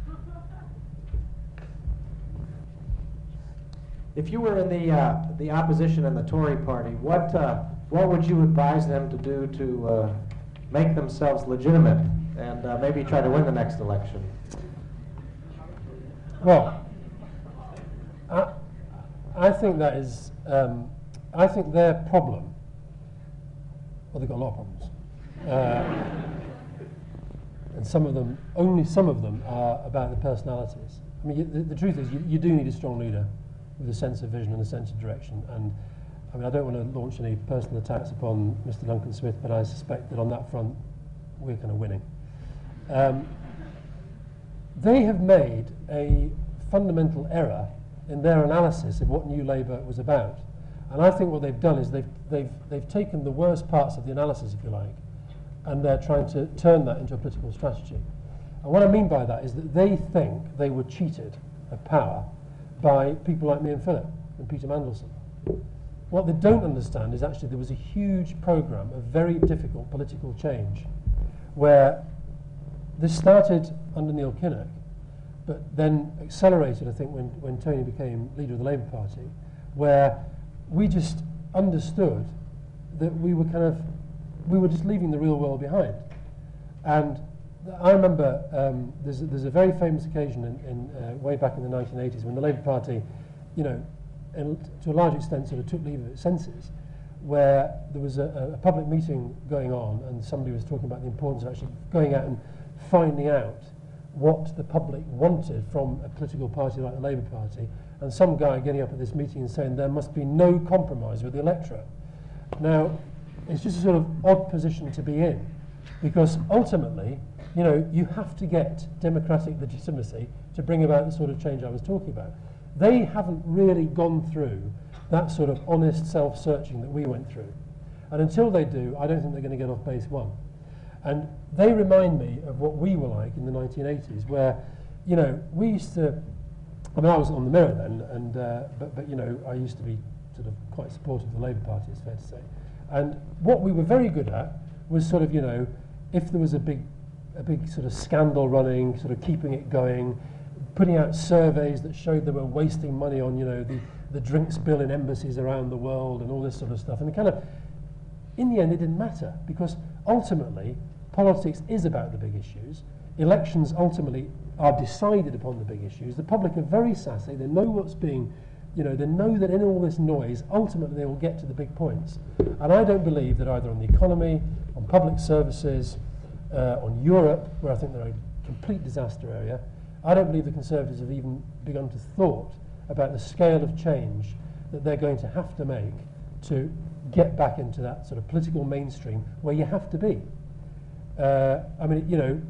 If you were in the opposition and the Tory party, what would you advise them to do to make themselves legitimate and maybe try to win the next election? Well, I think that is, I think their problem, well, they've got a lot of problems. And some of them, only some of them are about the personalities. I mean, the truth is you do need a strong leader with a sense of vision and a sense of direction. And I mean, I don't want to launch any personal attacks upon Mr. Duncan Smith, but I suspect that on that front, we're kind of winning. They have made a fundamental error in their analysis of what New Labour was about. And I think what they've done is they've taken the worst parts of the analysis, if you like, and they're trying to turn that into a political strategy. And what I mean by that is that they think they were cheated of power by people like me and Philip and Peter Mandelson. What they don't understand is actually there was a huge programme of very difficult political change where this started under Neil Kinnock, but then accelerated, I think, when Tony became leader of the Labour Party, where we just understood that we were just leaving the real world behind. And I remember there's a very famous occasion in way back in the 1980s when the Labour Party, you know, to a large extent sort of took leave of its senses, where there was a public meeting going on and somebody was talking about the importance of actually going out and finding out what the public wanted from a political party like the Labour Party, and some guy getting up at this meeting and saying there must be no compromise with the electorate. Now, it's just a sort of odd position to be in, because ultimately, you know, you have to get democratic legitimacy to bring about the sort of change I was talking about. They haven't really gone through that sort of honest self-searching that we went through. And until they do, I don't think they're going to get off base one. And they remind me of what we were like in the 1980s, where, you know, we used to, I mean, I was on the Mirror then, and but you know, I used to be sort of quite supportive of the Labour Party, it's fair to say. And what we were very good at was sort of, you know, if there was a big sort of scandal running, sort of keeping it going, putting out surveys that showed they were wasting money on, you know, the drinks bill in embassies around the world and all this sort of stuff. And kind of, in the end, it didn't matter, because ultimately, politics is about the big issues. Elections ultimately are decided upon the big issues. The public are very sassy. They know what's being, you know, they know that in all this noise, ultimately they will get to the big points. And I don't believe that either on the economy, on public services, on Europe, where I think they're a complete disaster area, I don't believe the Conservatives have even begun to thought about the scale of change that they're going to have to make to get back into that sort of political mainstream where you have to be. I mean, you know,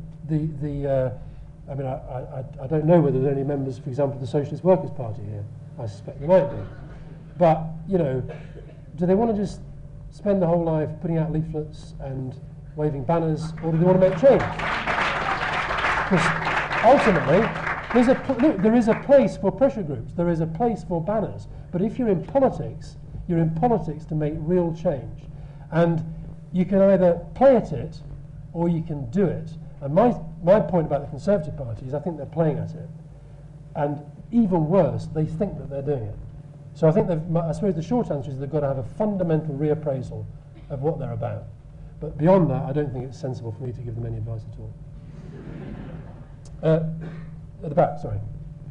I mean, I don't know whether there are any members, for example, of the Socialist Workers' Party here. I suspect there might be. But, you know, do they want to just spend the whole life putting out leaflets and waving banners, or do they want to make change? Because ultimately, there is a place for pressure groups, there is a place for banners. But if you're in politics to make real change. And you can either play at it or you can do it. And my point about the Conservative Party is I think they're playing at it. And even worse, they think that they're doing it. So I think I suppose the short answer is they've got to have a fundamental reappraisal of what they're about. But beyond that, I don't think it's sensible for me to give them any advice at all. At the back, sorry.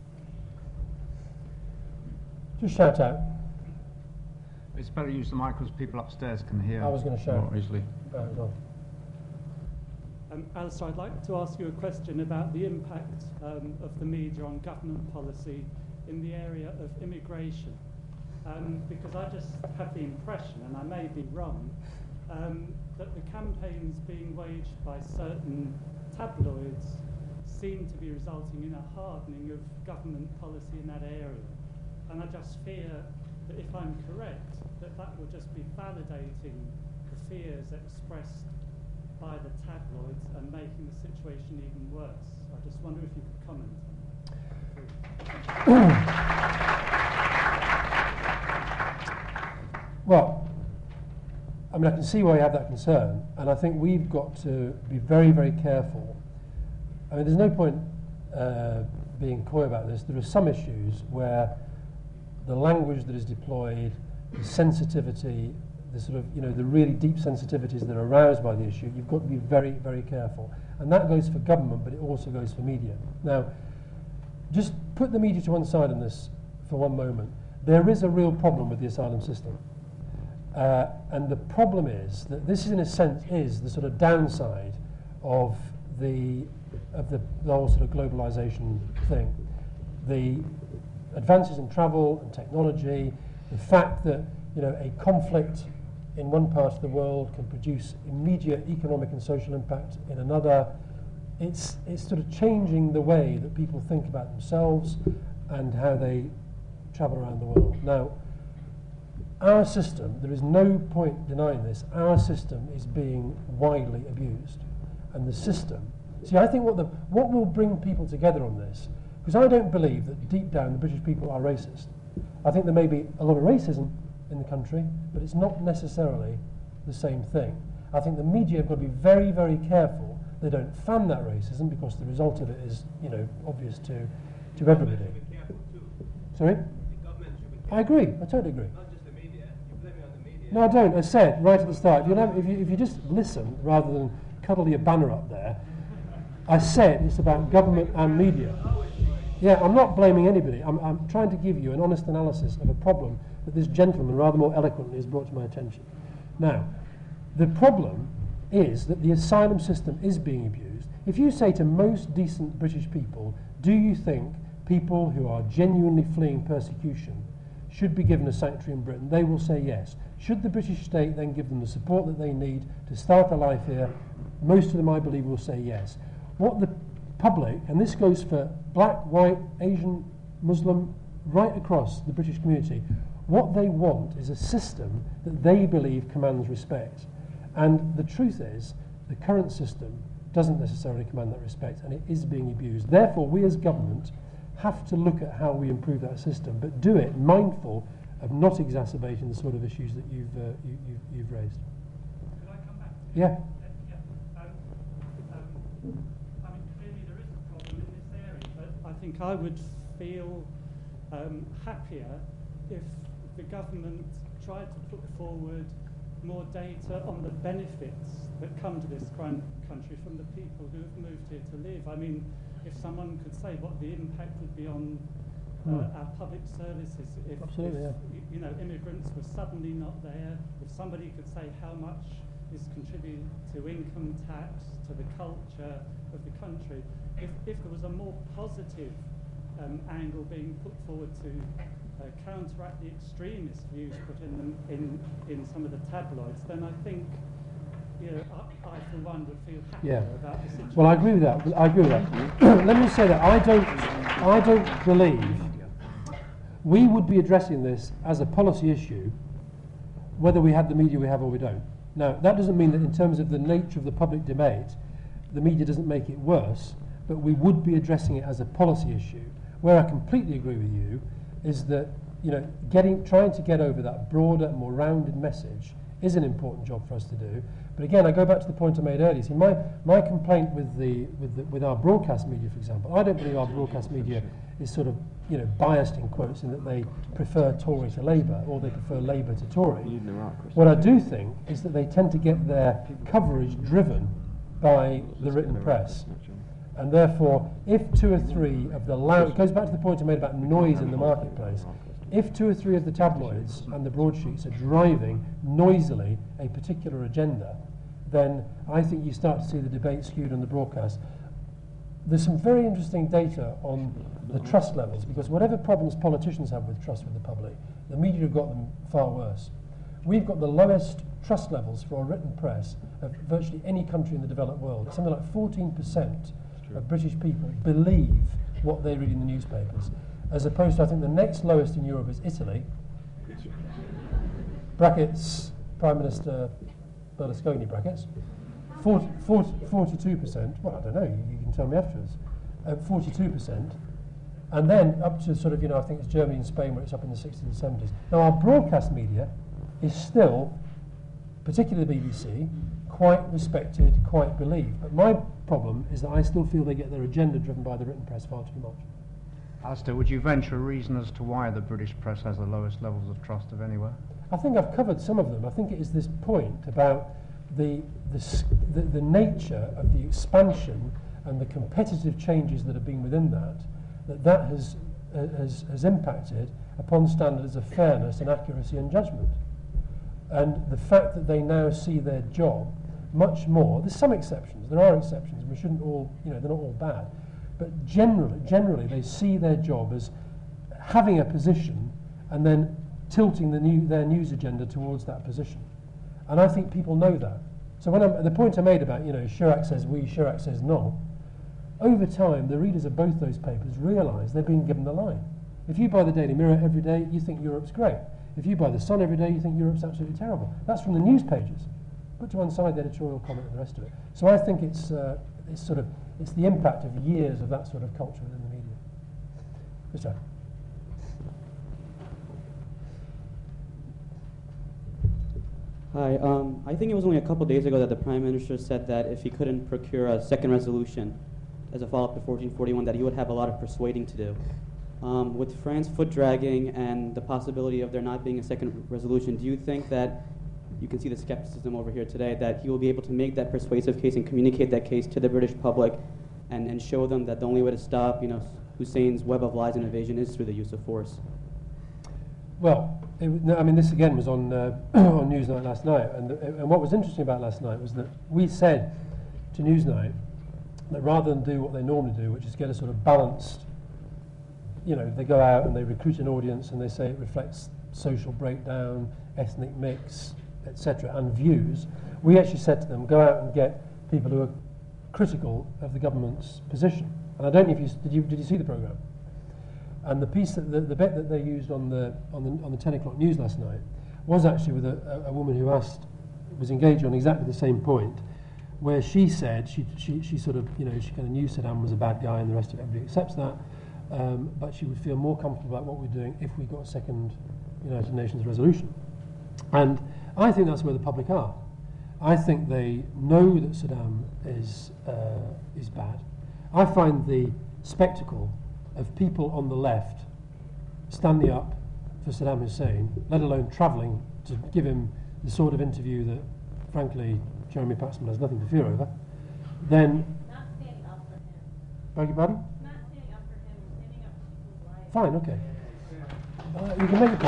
Just shout out. It's better to use the mic because people upstairs can hear. I was going to shout more easily. Alistair, I'd like to ask you a question about the impact of the media on government policy in the area of immigration. Because I just have the impression, and I may be wrong, that the campaigns being waged by certain tabloids seem to be resulting in a hardening of government policy in that area. And I just fear that if I'm correct, that will just be validating the fears expressed by the tabloids and making the situation even worse. I just wonder if you could comment on that. Well, I mean, I can see why you have that concern, and I think we've got to be very, very careful. I mean, there's no point being coy about this. There are some issues where the language that is deployed, the sensitivity, the sort of, the really deep sensitivities that are aroused by the issue, you've got to be very, very careful. And that goes for government, but it also goes for media. Now, just put the media to one side on this for one moment. There is a real problem with the asylum system. And the problem is that this, in a sense, is the sort of downside of the whole sort of globalization thing. The advances in travel and technology, the fact that a conflict in one part of the world can produce immediate economic and social impact in another. It's sort of changing the way that people think about themselves and how they travel around the world. Now, our system, there is no point denying this, our system is being widely abused. And the system, see, I think what will bring people together on this, because I don't believe that deep down the British people are racist. I think there may be a lot of racism in the country, but it's not necessarily the same thing. I think the media have got to be very, very careful they don't fan that racism, because the result of it is, obvious to everybody. Sorry? I agree. I totally agree. Not just the media. You blame it on the media. No, I don't. I said right at the start, if you just listen rather than cuddle your banner up there, I said it's about government and media. Yeah, I'm not blaming anybody. I'm trying to give you an honest analysis of a problem that this gentleman rather more eloquently has brought to my attention. Now, the problem is that the asylum system is being abused. If you say to most decent British people, do you think people who are genuinely fleeing persecution should be given a sanctuary in Britain, they will say yes. Should the British state then give them the support that they need to start a life here? Most of them, I believe, will say yes. What the public, and this goes for black, white, Asian, Muslim, right across the British community, what they want is a system that they believe commands respect. And the truth is, the current system doesn't necessarily command that respect, and it is being abused. Therefore, we as government have to look at how we improve that system, but do it mindful of not exacerbating the sort of issues that you've raised. Could I come back? Yeah. I mean, clearly there is a problem in this area, but I think I would feel happier if the government tried to put forward more data on the benefits that come to this country from the people who have moved here to live. I mean, if someone could say what the impact would be on our public services if immigrants were suddenly not there, if somebody could say how much is contributed to income tax, to the culture of the country, if there was a more positive angle being put forward to counteract the extremist views put in some of the tabloids, then I think I for one would feel happier about the situation. Well, I agree with that. Let me say that I don't believe we would be addressing this as a policy issue, whether we have the media we have or we don't. Now, that doesn't mean that in terms of the nature of the public debate, the media doesn't make it worse, but we would be addressing it as a policy issue. Where I completely agree with you is that trying to get over that broader, more rounded message is an important job for us to do. But again, I go back to the point I made earlier. See, my complaint with our broadcast media, for example, I don't believe our broadcast media is sort of biased in quotes in that they prefer Tory to Labour or they prefer Labour to Tory. What I do think is that they tend to get their coverage driven by the written press. And therefore, if two or three of the loud, it goes back to the point I made about noise in the marketplace, if two or three of the tabloids and the broadsheets are driving noisily a particular agenda, then I think you start to see the debate skewed on the broadcast. There's some very interesting data on the trust levels, because whatever problems politicians have with trust with the public, the media have got them far worse. We've got the lowest trust levels for our written press of virtually any country in the developed world. Something like 14% of British people believe what they read in the newspapers, as opposed to, I think, the next lowest in Europe is Italy, brackets Prime Minister Berlusconi brackets, 42%, well, I don't know, you can tell me afterwards, 42%, and then up to sort of, I think it's Germany and Spain where it's up in the 60s and 70s. Now, our broadcast media is still, particularly the BBC, quite respected, quite believed. But my problem is that I still feel they get their agenda driven by the written press far too much. Alistair, would you venture a reason as to why the British press has the lowest levels of trust of anywhere? I think I've covered some of them. I think it is this point about the nature of the expansion and the competitive changes that have been within that has impacted upon standards of fairness and accuracy and judgment. And the fact that they now see their job much more, there's some exceptions, there are exceptions, we shouldn't all, they're not all bad, but generally they see their job as having a position and then tilting their news agenda towards that position. And I think people know that. So the point I made about, Chirac says we, Chirac says no, over time the readers of both those papers realise they're being given the line. If you buy the Daily Mirror every day, you think Europe's great. If you buy the Sun every day, you think Europe's absolutely terrible. That's from the news pages. Put to one side the editorial comment and the rest of it. So I think it's the impact of years of that sort of culture within the media. Mr. Hi, I think it was only a couple days ago that the Prime Minister said that if he couldn't procure a second resolution as a follow-up to 1441, that he would have a lot of persuading to do. With France foot-dragging and the possibility of there not being a second resolution, do you think that, you can see the skepticism over here today, that he will be able to make that persuasive case and communicate that case to the British public and show them that the only way to stop, Hussein's web of lies and evasion is through the use of force? Well, this again was on on Newsnight last night, and what was interesting about last night was that we said to Newsnight that rather than do what they normally do, which is get a sort of balanced, they go out and they recruit an audience and they say it reflects social breakdown, ethnic mix, etc., and views, we actually said to them, go out and get people who are critical of the government's position. And I don't know if did you see the programme? And the piece the bit that they used on the 10 o'clock news last night was actually with a woman who was engaged on exactly the same point, where she said she sort of she kind of knew Saddam was a bad guy and the rest of everybody accepts that, but she would feel more comfortable about what we're doing if we got a second United Nations resolution. And I think that's where the public are. I think they know that Saddam is bad. I find the spectacle of people on the left standing up for Saddam Hussein, let alone travelling to give him the sort of interview that, frankly, Jeremy Paxman has nothing to fear over, then... Not standing up for him. Beg your pardon? Not standing up for him, standing up for people's lives. Fine, okay. You can make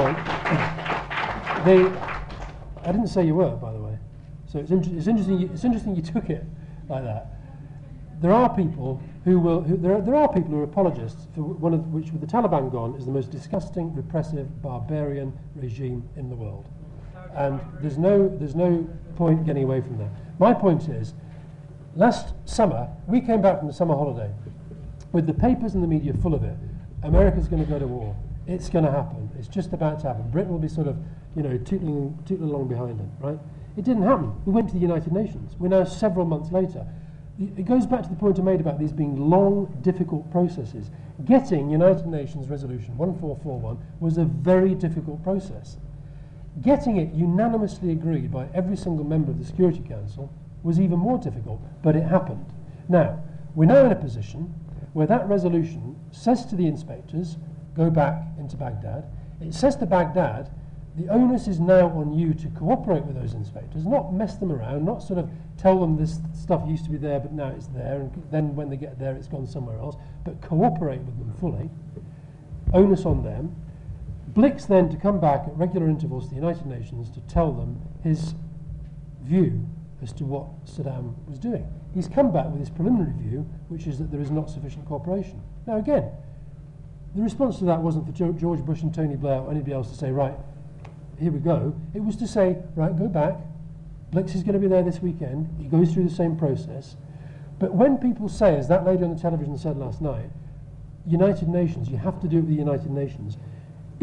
a point. I didn't say you were, by the way. So it's interesting you took it like that. There are people there are people who are apologists for one of which, with the Taliban gone, is the most disgusting, repressive, barbarian regime in the world. And there's no point getting away from that. My point is, last summer we came back from the summer holiday with the papers and the media full of it. America's going to go to war. It's going to happen. It's just about to happen. Britain will be sort of, tootling along behind it, right? It didn't happen. We went to the United Nations. We're now several months later. It goes back to the point I made about these being long, difficult processes. Getting United Nations Resolution 1441 was a very difficult process. Getting it unanimously agreed by every single member of the Security Council was even more difficult, but it happened. Now, we're now in a position where that resolution says to the inspectors, go back into Baghdad. It says to Baghdad, the onus is now on you to cooperate with those inspectors, not mess them around, not sort of tell them this stuff used to be there but now it's there, and then when they get there it's gone somewhere else, but cooperate with them fully. Onus on them. Blix then to come back at regular intervals to the United Nations to tell them his view as to what Saddam was doing. He's come back with his preliminary view, which is that there is not sufficient cooperation. Now again, the response to that wasn't for George Bush and Tony Blair or anybody else to say, right, here we go. It was to say, right, go back. Blix is going to be there this weekend. He goes through the same process. But when people say, as that lady on the television said last night, United Nations, you have to do it with the United Nations,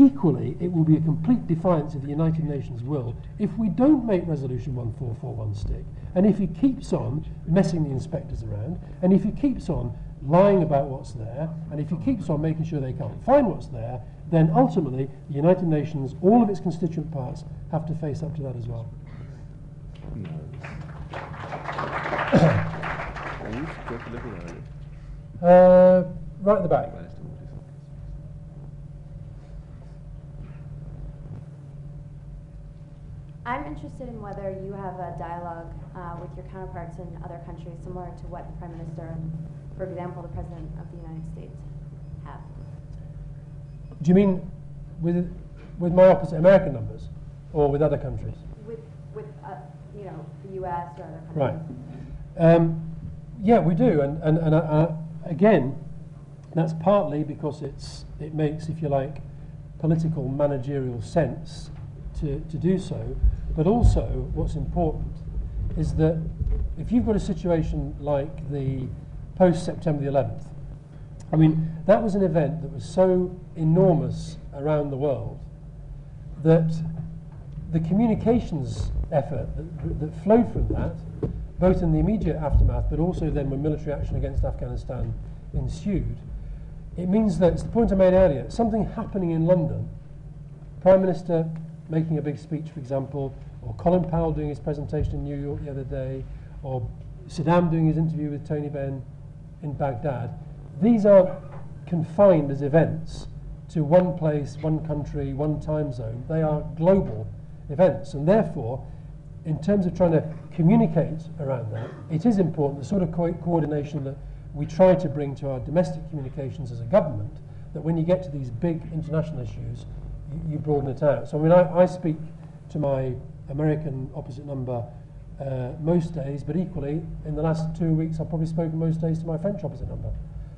equally, it will be a complete defiance of the United Nations will if we don't make Resolution 1441 stick, and if he keeps on messing the inspectors around, and if he keeps on lying about what's there, and if he keeps on making sure they can't find what's there, then ultimately the United Nations, all of its constituent parts, have to face up to that as well. Right at the back. I'm interested in whether you have a dialogue with your counterparts in other countries similar to what the Prime Minister and, for example, the President of the United States have. Do you mean with my opposite American numbers, or with other countries? With you know, the U.S. or other countries. Right. Yeah, we do, and again, that's partly because it makes, if you like, political managerial sense to do so, but also what's important is that if you've got a situation like the post-September the 11th, I mean, that was an event that was so enormous around the world that the communications effort that flowed from that, both in the immediate aftermath, but also then when military action against Afghanistan ensued, it means that, it's the point I made earlier, something happening in London, Prime Minister making a big speech, for example, or Colin Powell doing his presentation in New York the other day, or Saddam doing his interview with Tony Benn in Baghdad, these aren't confined as events to one place, one country, one time zone. They are global events, and therefore, in terms of trying to communicate around that, it is important, the sort of coordination that we try to bring to our domestic communications as a government, that when you get to these big international issues, you broaden it out. So I mean, I speak to my American opposite number most days, but equally, in the last 2 weeks, I've probably spoken most days to my French opposite number.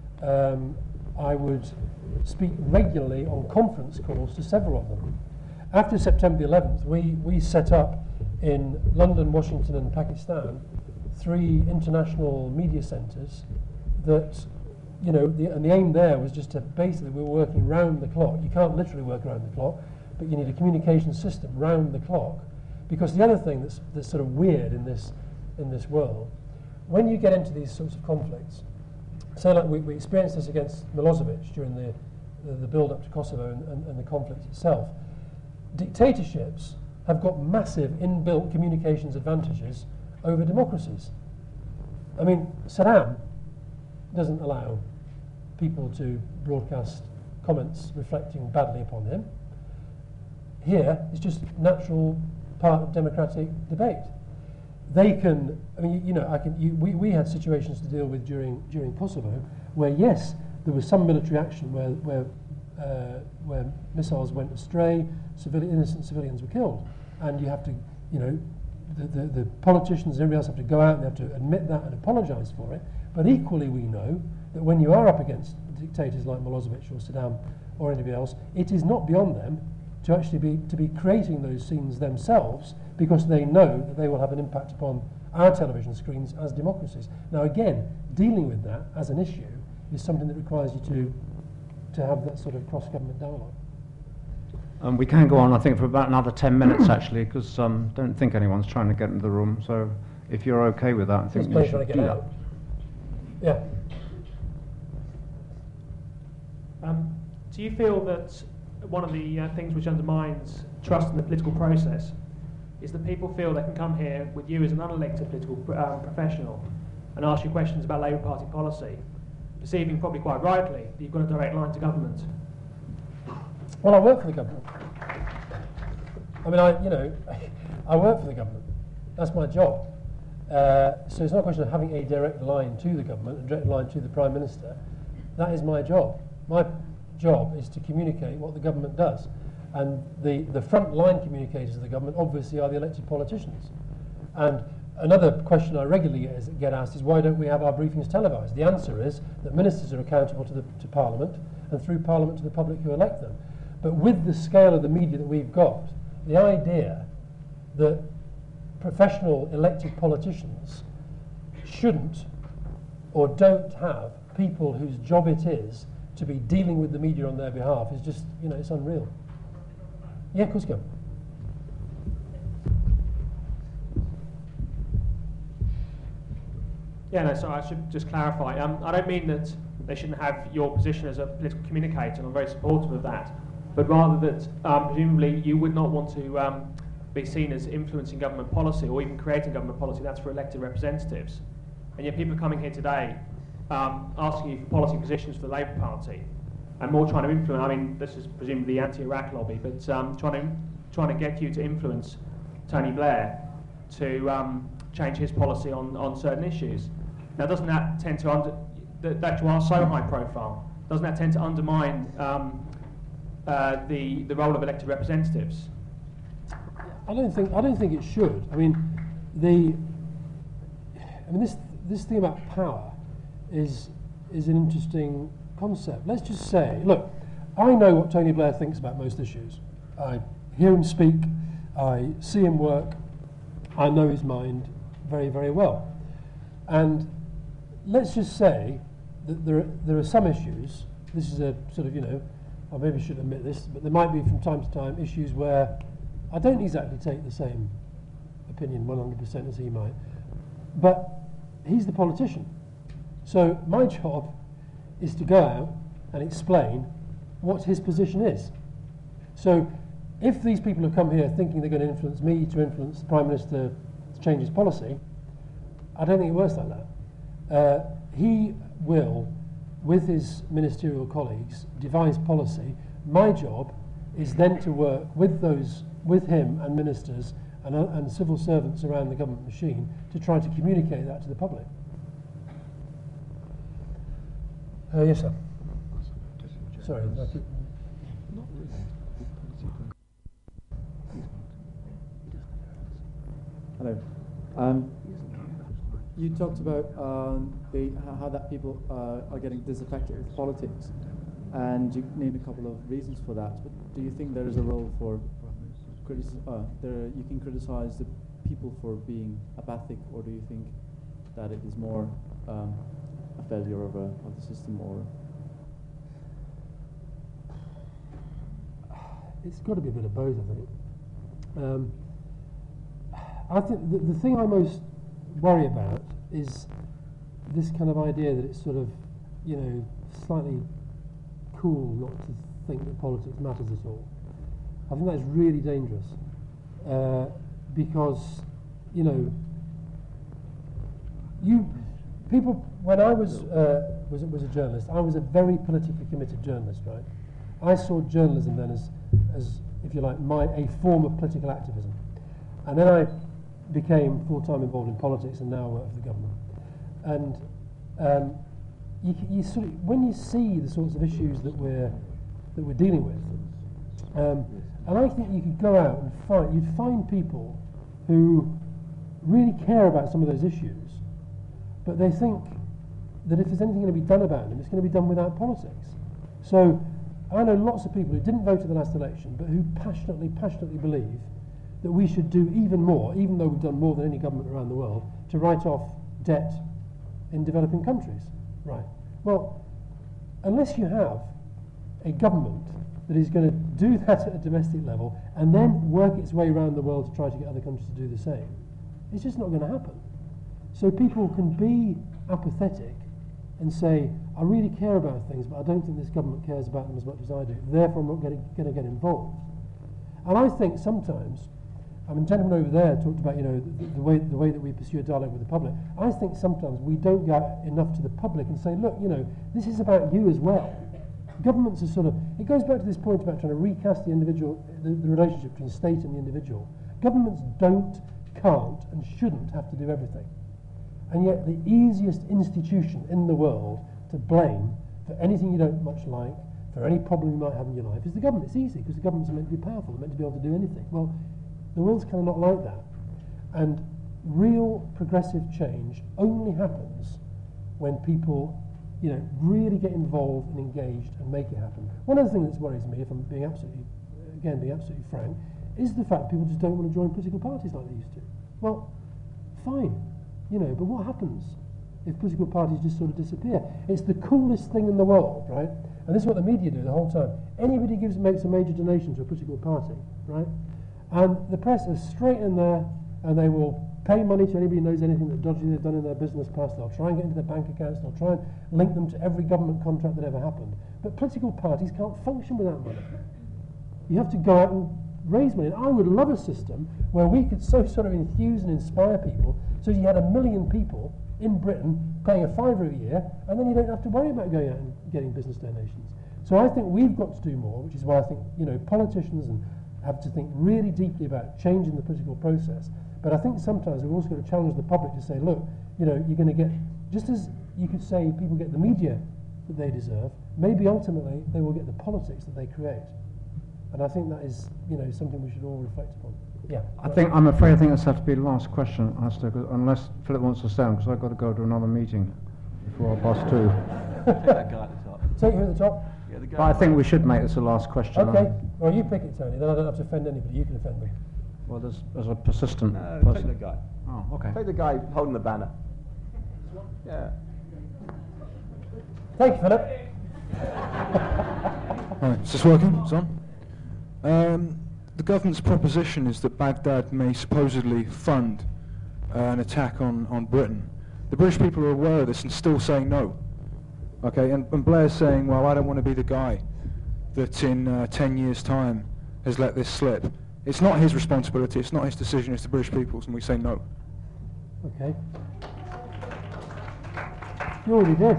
I would speak regularly on conference calls to several of them. After September the 11th, we set up in London, Washington and Pakistan 3 international media centres that, you know, and the aim there was just to basically, we were working round the clock. You can't literally work around the clock, but you need a communication system round the clock. Because the other thing that's sort of weird in this world, when you get into these sorts of conflicts, so like we experienced this against Milosevic during the build-up to Kosovo and the conflict itself, dictatorships have got massive inbuilt communications advantages over democracies. I mean, Saddam doesn't allow people to broadcast comments reflecting badly upon him. Here, it's just natural part of democratic debate. They can, I mean, you know, we had situations to deal with during Kosovo where, yes, there was some military action where missiles went astray, innocent civilians were killed, and you have to, you know, the politicians and everybody else have to go out and they have to admit that and apologise for it. But equally, we know that when you are up against dictators like Milosevic or Saddam or anybody else, it is not beyond them to actually be creating those scenes themselves, because they know that they will have an impact upon our television screens as democracies. Now again, dealing with that as an issue is something that requires you to have that sort of cross-government dialogue. We can go on, I think, for about another 10 minutes, actually, because I don't think anyone's trying to get into the room. So if you're okay with that, I think we should do that. Yeah. Do you feel that one of the things which undermines trust in the political process is that people feel they can come here with you as an unelected political professional and ask you questions about Labour Party policy, perceiving probably quite rightly that you've got a direct line to government? Well, I work for the government. I mean, I work for the government. That's my job. So it's not a question of having a direct line to the government, a direct line to the Prime Minister. That is my job. My job is to communicate what the government does. And the front line communicators of the government obviously are the elected politicians. And another question I regularly get asked is, why don't we have our briefings televised? The answer is that ministers are accountable to Parliament, and through Parliament to the public who elect them. But with the scale of the media that we've got, the idea that professional elected politicians shouldn't or don't have people whose job it is to be dealing with the media on their behalf is just, you know, it's unreal. Yeah, of course, go. Yeah, no, so I should just clarify. I don't mean that they shouldn't have your position as a political communicator, and I'm very supportive of that, but rather that presumably you would not want to be seen as influencing government policy or even creating government policy. That's for elected representatives. And yet people are coming here today asking you for policy positions for the Labour Party and more trying to influence, I mean, this is presumably the anti-Iraq lobby, but trying to get you to influence Tony Blair to change his policy on certain issues. Now, doesn't that tend to, that you are so high profile, doesn't that tend to undermine the role of elected representatives? I don't think it should. I mean, this thing about power is an interesting concept. Let's just say, look, I know what Tony Blair thinks about most issues. I hear him speak, I see him work, I know his mind very, very well. And let's just say that there are some issues, this is a sort of, I maybe should admit this, but there might be from time to time issues where I don't exactly take the same opinion 100% as he might, but he's the politician. So my job is to go out and explain what his position is. So if these people have come here thinking they're going to influence me to influence the Prime Minister to change his policy, I don't think it works like that. He will, with his ministerial colleagues, devise policy. My job is then to work with him and ministers and civil servants around the government machine to try to communicate that to the public. Yes, sir. Sorry. Hello. You talked about how that people are getting disaffected with politics, and you named a couple of reasons for that. But do you think there is a role for you can criticize the people for being apathic, or do you think that it is more a failure of the system, or? It's got to be a bit of both, I think. I think the thing I most worry about is this kind of idea that it's sort of, slightly cool not to think that politics matters at all. I think that's really dangerous because, people. When I was a journalist, I was a very politically committed journalist, right? I saw journalism then as if you like, a form of political activism, and then I became full-time involved in politics and now work for the government. And you sort of, when you see the sorts of issues that we're dealing with, and I think you could go out and you'd find people who really care about some of those issues, but they think that if there's anything going to be done about them, it's going to be done without politics. So I know lots of people who didn't vote in the last election, but who passionately believe that we should do even more, even though we've done more than any government around the world, to write off debt in developing countries. Right. Well, unless you have a government that is going to do that at a domestic level and then work its way around the world to try to get other countries to do the same, it's just not going to happen. So people can be apathetic and say, I really care about things, but I don't think this government cares about them as much as I do, therefore I'm not going to get involved. And I think sometimes, I mean, gentleman over there talked about, the way that we pursue a dialogue with the public. I think sometimes we don't go enough to the public and say, look, this is about you as well. Governments are sort of, it goes back to this point about trying to recast the individual, the relationship between state and the individual. Governments don't, can't, and shouldn't have to do everything. And yet the easiest institution in the world to blame for anything you don't much like, for any problem you might have in your life, is the government. It's easy because the governments are meant to be powerful, they're meant to be able to do anything. Well, the world's kind of not like that. And real progressive change only happens when people, really get involved and engaged and make it happen. One other thing that worries me, if I'm being absolutely frank, is the fact people just don't want to join political parties like they used to. Well, fine, but what happens if political parties just sort of disappear. It's the coolest thing in the world, right? And this is what the media do the whole time. Anybody makes a major donation to a political party, right? And the press is straight in there, and they will pay money to anybody who knows anything that dodgy they've done in their business past. They'll try and get into their bank accounts. They'll try and link them to every government contract that ever happened. But political parties can't function without money. You have to go out and raise money. And I would love a system where we could so sort of enthuse and inspire people so you had 1 million people in Britain paying a £5 a year, and then you don't have to worry about going out and getting business donations. So I think we've got to do more, which is why I think politicians have to think really deeply about changing the political process. But I think sometimes we've also got to challenge the public to say, look, you're going to get, just as you could say people get the media that they deserve, maybe ultimately they will get the politics that they create. And I think that is, something we should all reflect upon. Yeah. I'm afraid this has to be the last question, Alistair, unless Philip wants to stay on, because I've got to go to another meeting before 2:30. Take that guy at the top. Take who at the top? Yeah, the guy. But I think we should make this the last question. Okay. Well, you pick it, Tony. Then I don't have to offend anybody. You can offend me. Well, there's a persistent Take person. the guy. Oh, okay. Take the guy holding the banner. Yeah. Thank you, Philip. Right, is this working? It's on. The government's proposition is that Baghdad may supposedly fund an attack on Britain. The British people are aware of this and still saying no. Okay, and Blair's saying, well, I don't want to be the guy that in 10 years' time has let this slip. It's not his responsibility, it's not his decision, it's the British people's, and we say no. Okay. You already did.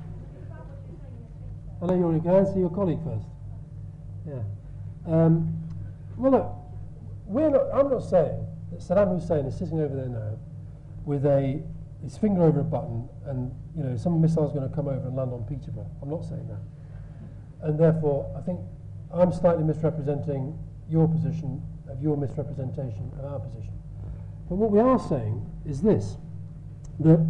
I know you already go. Answer your colleague first. Yeah. Well, look, I'm not saying that Saddam Hussein is sitting over there now with his finger over a button and, some missile's going to come over and land on Peterborough. I'm not saying that. And therefore, I think I'm slightly misrepresenting your position of your misrepresentation of our position. But what we are saying is this, that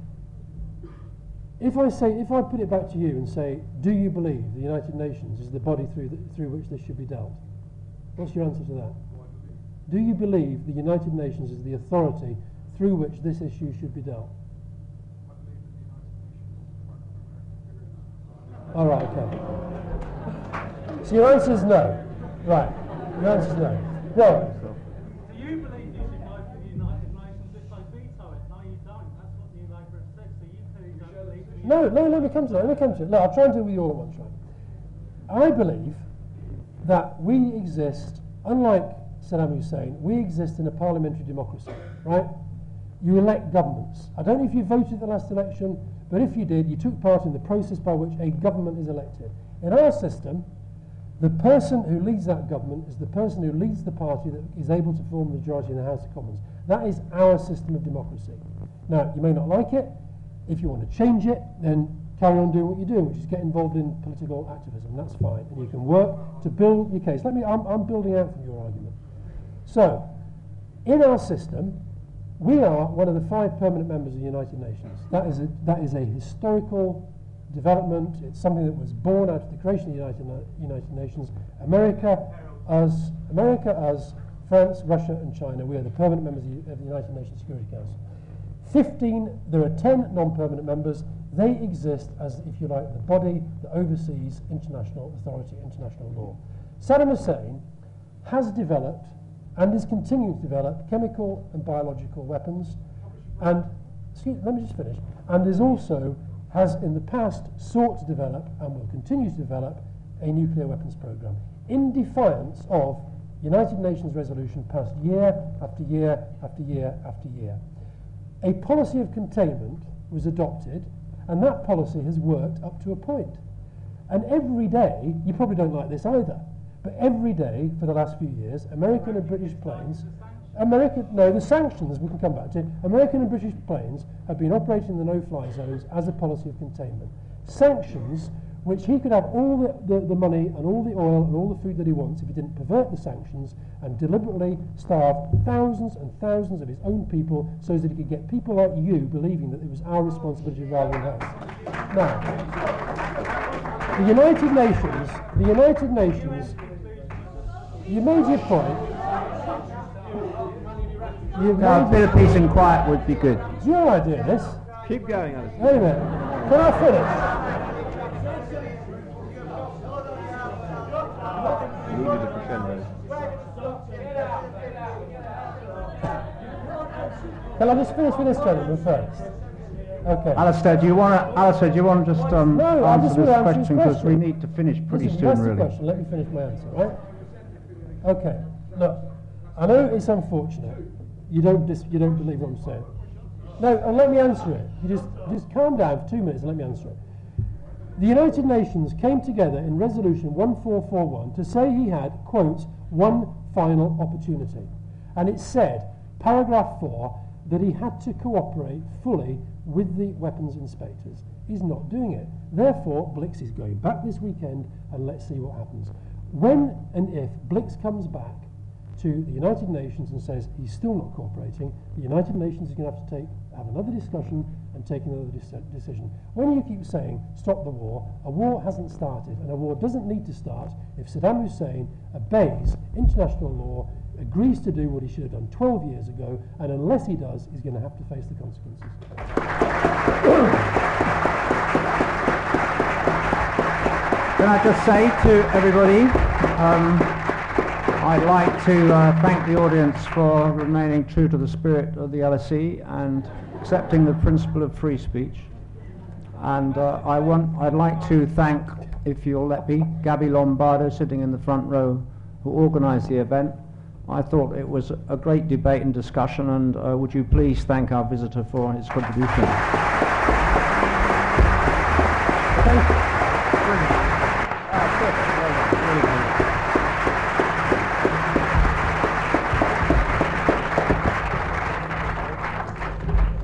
if I put it back to you and say, do you believe the United Nations is the body through which this should be dealt? What's your answer to that? Do you believe the United Nations is the authority through which this issue should be dealt? All right, okay. So your answer is no. Right. Your answer is no. No. Do you believe you should go to the United Nations if they veto it? No, you don't. That's what New Labour have said. So you clearly don't believe it. No, let me come to it. Look, I'll try and deal with you all at once, right? I believe that we exist, unlike Saddam Hussein, we exist in a parliamentary democracy, right? You elect governments. I don't know if you voted at the last election, but if you did, you took part in the process by which a government is elected. In our system, the person who leads that government is the person who leads the party that is able to form the majority in the House of Commons. That is our system of democracy. Now, you may not like it. If you want to change it, then carry on doing what you're doing, which is get involved in political activism. That's fine. And you can work to build your case. I'm building out from your argument. So, in our system, we are one of the 5 permanent members of the United Nations. That is a historical development. It's something that was born out of the creation of the United Nations. America, us, France, Russia, and China. We are the permanent members of the United Nations Security Council. There are 10 non-permanent members. They exist as, if you like, the body that oversees international authority, international law. Saddam Hussein has developed and is continuing to develop chemical and biological weapons, and let me just finish. And has in the past sought to develop and will continue to develop a nuclear weapons program in defiance of United Nations resolution passed year after year after year after year. A policy of containment was adopted, and that policy has worked up to a point. And every day, you probably don't like this either, but every day for the last few years, American and British planes, the sanctions we can come back to, American and British planes have been operating in the no-fly zones as a policy of containment. Sanctions, which he could have all the money and all the oil and all the food that he wants if he didn't pervert the sanctions and deliberately starve thousands and thousands of his own people so that he could get people like you believing that it was our responsibility rather than hers. Now, the United Nations, you made your point. A bit of peace and quiet would be good. It's your idea, this. Keep going, Alice. Wait a minute. Can I finish? Needed a crescendo. Can I just finish with this gentleman first? Okay. Alistair, do you want to just No, I just answer want to this answer question his because we question. need to finish pretty Listen, soon, that's really. the question. Let me finish my answer, right? Okay. Look, I know it's unfortunate. You don't believe what I'm saying. No, and let me answer it. You just calm down for 2 minutes and let me answer it. The United Nations came together in Resolution 1441 to say he had, quote, one final opportunity. And it said, paragraph 4, that he had to cooperate fully with the weapons inspectors. He's not doing it. Therefore, Blix is going back this weekend, and let's see what happens. When and if Blix comes back to the United Nations and says he's still not cooperating, the United Nations is going to have another discussion and take another decision. When you keep saying, stop the war, a war hasn't started, and a war doesn't need to start if Saddam Hussein obeys international law, agrees to do what he should have done 12 years ago, and unless he does, he's going to have to face the consequences. Can I just say to everybody, I'd like to thank the audience for remaining true to the spirit of the LSE and accepting the principle of free speech. And I'd like to thank, if you'll let me, Gabby Lombardo, sitting in the front row, who organised the event. I thought it was a great debate and discussion, and would you please thank our visitor for his contribution.